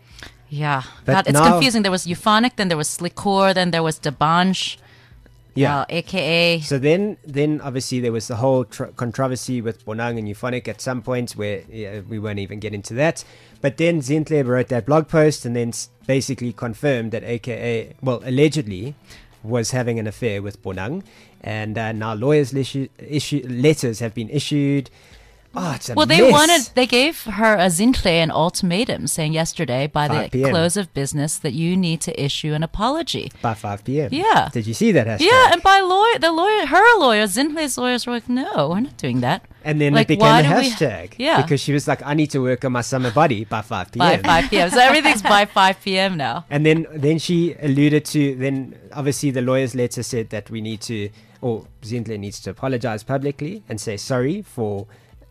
Speaker 4: Yeah,
Speaker 3: But
Speaker 4: that, it's
Speaker 3: now-
Speaker 4: confusing. There was Euphonic, then there was Slickor, then there was Debange.
Speaker 3: Yeah.
Speaker 4: uh, A K A.
Speaker 3: So then, then obviously there was the whole tr- controversy with Bonang and Euphonic at some point where yeah, we won't even get into that. But then Zintle wrote that blog post and then s- basically confirmed that A K A, well, allegedly was having an affair with Bonang. And uh, now lawyers' issue, issue, letters have been issued. Oh, it's a
Speaker 4: Well, they
Speaker 3: mess.
Speaker 4: wanted, they gave her, a Zintle, an ultimatum saying yesterday by the
Speaker 3: five p m
Speaker 4: close of business that you need to issue an apology.
Speaker 3: By five p.m.
Speaker 4: Yeah.
Speaker 3: Did you see that hashtag?
Speaker 4: Yeah, and by lawyer, the lawyer, her lawyer, Zintle's lawyers were like, no, we're not doing that.
Speaker 3: And then
Speaker 4: like,
Speaker 3: it became
Speaker 4: why
Speaker 3: a
Speaker 4: do we-
Speaker 3: hashtag.
Speaker 4: yeah.
Speaker 3: Because she was like, I need to work on my summer body by five
Speaker 4: By
Speaker 3: p.m.
Speaker 4: five p.m. So everything's by five p.m. now.
Speaker 3: And then, then she alluded to, then obviously the lawyer's letter said that we need to, or Zintle needs to apologize publicly and say sorry for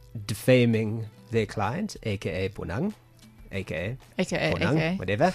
Speaker 3: defaming their client, aka Bonang, aka
Speaker 5: A K A,
Speaker 3: Bonang,
Speaker 5: A K A.
Speaker 3: whatever.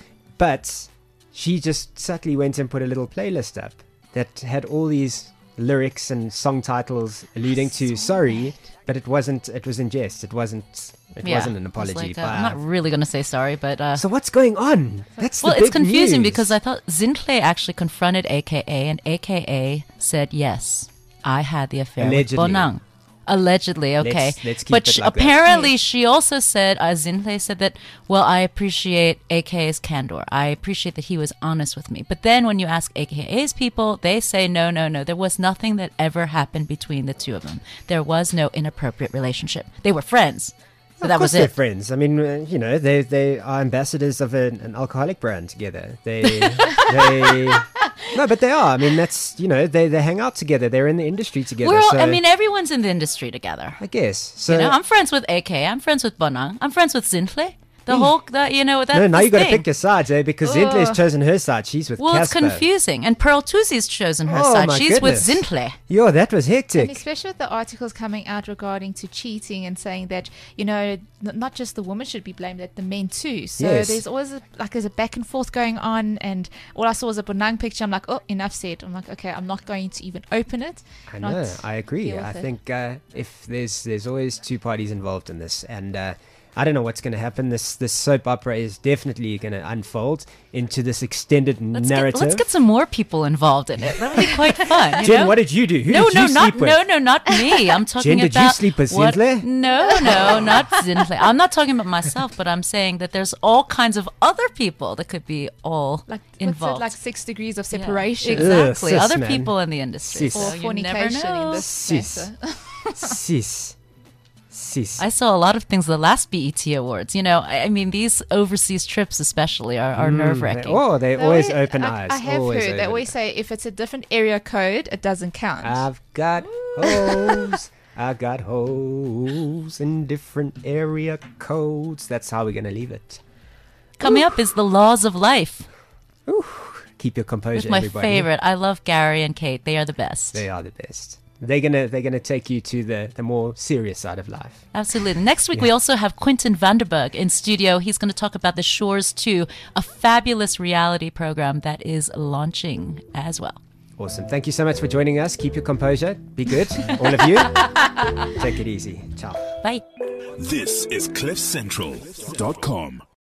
Speaker 3: But she just subtly went and put a little playlist up that had all these lyrics and song titles alluding to sorry, but it wasn't. It was in jest. It wasn't. It
Speaker 4: Yeah,
Speaker 3: wasn't an
Speaker 4: it was
Speaker 3: apology.
Speaker 4: like, uh,
Speaker 3: by-
Speaker 4: I'm not really going to say sorry, but... Uh,
Speaker 3: so what's going on? That's
Speaker 4: well,
Speaker 3: the
Speaker 4: it's
Speaker 3: big
Speaker 4: confusing
Speaker 3: news.
Speaker 4: because I thought Zintle actually confronted A K A, and A K A said, yes, I had the affair
Speaker 3: Allegedly.
Speaker 4: with Bonang. Allegedly, okay.
Speaker 3: Let's- let's keep
Speaker 4: but
Speaker 3: it
Speaker 4: she,
Speaker 3: like that.
Speaker 4: apparently she also said, uh, Zintle said that, well, I appreciate A K A's candor. I appreciate that he was honest with me. But then when you ask A K A's people, they say, no, no, no. There was nothing that ever happened between the two of them. There was no inappropriate relationship. They were friends. But
Speaker 3: Of
Speaker 4: that
Speaker 3: course
Speaker 4: was
Speaker 3: they're
Speaker 4: it.
Speaker 3: friends. I mean, uh, you know, they they are ambassadors of an, an alcoholic brand together. They they no, but they are. I mean, that's you know, they they hang out together. They're in the industry together.
Speaker 4: We're all,
Speaker 3: so
Speaker 4: I mean, everyone's in the industry together.
Speaker 3: I guess so.
Speaker 4: you know, I'm friends with A K. I'm friends with Bonang. I'm friends with Zintle. The whole, the, you know, that.
Speaker 3: no, now
Speaker 4: this
Speaker 3: you got to
Speaker 4: thing.
Speaker 3: pick your sides, eh? Because Zintle's
Speaker 4: Ugh.
Speaker 3: chosen her side. She's with
Speaker 4: Well, it's
Speaker 3: Casper.
Speaker 4: confusing. And Pearl Tuzi's chosen her
Speaker 3: Oh,
Speaker 4: side.
Speaker 3: my
Speaker 4: She's
Speaker 3: goodness.
Speaker 4: with Zintle.
Speaker 3: Yo, that was
Speaker 5: And
Speaker 3: hectic.
Speaker 5: especially with the articles coming out regarding to cheating and saying that, you know, n- not just the woman should be blamed, that the men too. So
Speaker 3: Yes.
Speaker 5: there's always a, like there's a back and forth going on, and all I saw was a Bonang picture. I'm like, oh, enough said. I'm like, okay, I'm not going to even open it.
Speaker 3: I
Speaker 5: not
Speaker 3: know. I agree.
Speaker 5: deal
Speaker 3: I
Speaker 5: with it.
Speaker 3: think uh, if there's there's always two parties involved in this, and uh, I don't know what's going to happen. This this soap opera is definitely going to unfold into this extended
Speaker 4: Let's
Speaker 3: narrative.
Speaker 4: get, let's get some more people involved in it. That would be quite fun. You
Speaker 3: Jen,
Speaker 4: know?
Speaker 3: what did you do? Who
Speaker 4: no,
Speaker 3: did
Speaker 4: no,
Speaker 3: you
Speaker 4: not
Speaker 3: sleep with?
Speaker 4: no, no, not me. I'm talking
Speaker 3: Jen,
Speaker 4: about.
Speaker 3: did you sleep with
Speaker 4: what-
Speaker 3: Zintle?
Speaker 4: No, no, not Zintle. I'm not talking about myself, but I'm saying that there's all kinds of other people that could be all
Speaker 5: Like
Speaker 4: involved.
Speaker 5: What's it, like six degrees of
Speaker 4: Yeah,
Speaker 5: separation.
Speaker 4: exactly.
Speaker 3: Ugh, sis,
Speaker 4: other
Speaker 3: man.
Speaker 4: people in the industry.
Speaker 3: Sis.
Speaker 5: Or
Speaker 4: So you never
Speaker 5: fornication in
Speaker 4: know.
Speaker 5: this
Speaker 3: Sis.
Speaker 5: matter.
Speaker 3: Sis. Sis.
Speaker 4: I saw a lot of things the last B E T Awards. You know, I, I mean, these overseas trips especially are, are
Speaker 3: Mm,
Speaker 4: nerve wracking.
Speaker 3: Oh, they
Speaker 5: They
Speaker 3: always
Speaker 5: always-
Speaker 3: open
Speaker 5: I,
Speaker 3: eyes.
Speaker 5: I have
Speaker 3: always
Speaker 5: heard they
Speaker 3: open
Speaker 5: always say if it's a different area code, it doesn't count.
Speaker 3: I've got hoes. I got hoes in different area codes. That's how we're gonna leave it.
Speaker 4: Coming up is The Laws of Life.
Speaker 3: Keep your composure,
Speaker 4: With my
Speaker 3: everybody.
Speaker 4: favorite. I love Gary and Kate. They are the best.
Speaker 3: They are the best. They're gonna they're gonna take you to the, the more serious side of life.
Speaker 4: Absolutely. Next week, we also have Quentin Vanderberg in studio. He's going to talk about The Shores two, a fabulous reality program that is launching as well.
Speaker 3: Awesome. Thank you so much for joining us. Keep your composure. Be good, all of you. Take it easy. Ciao.
Speaker 4: Bye.
Speaker 2: This is cliff central dot com.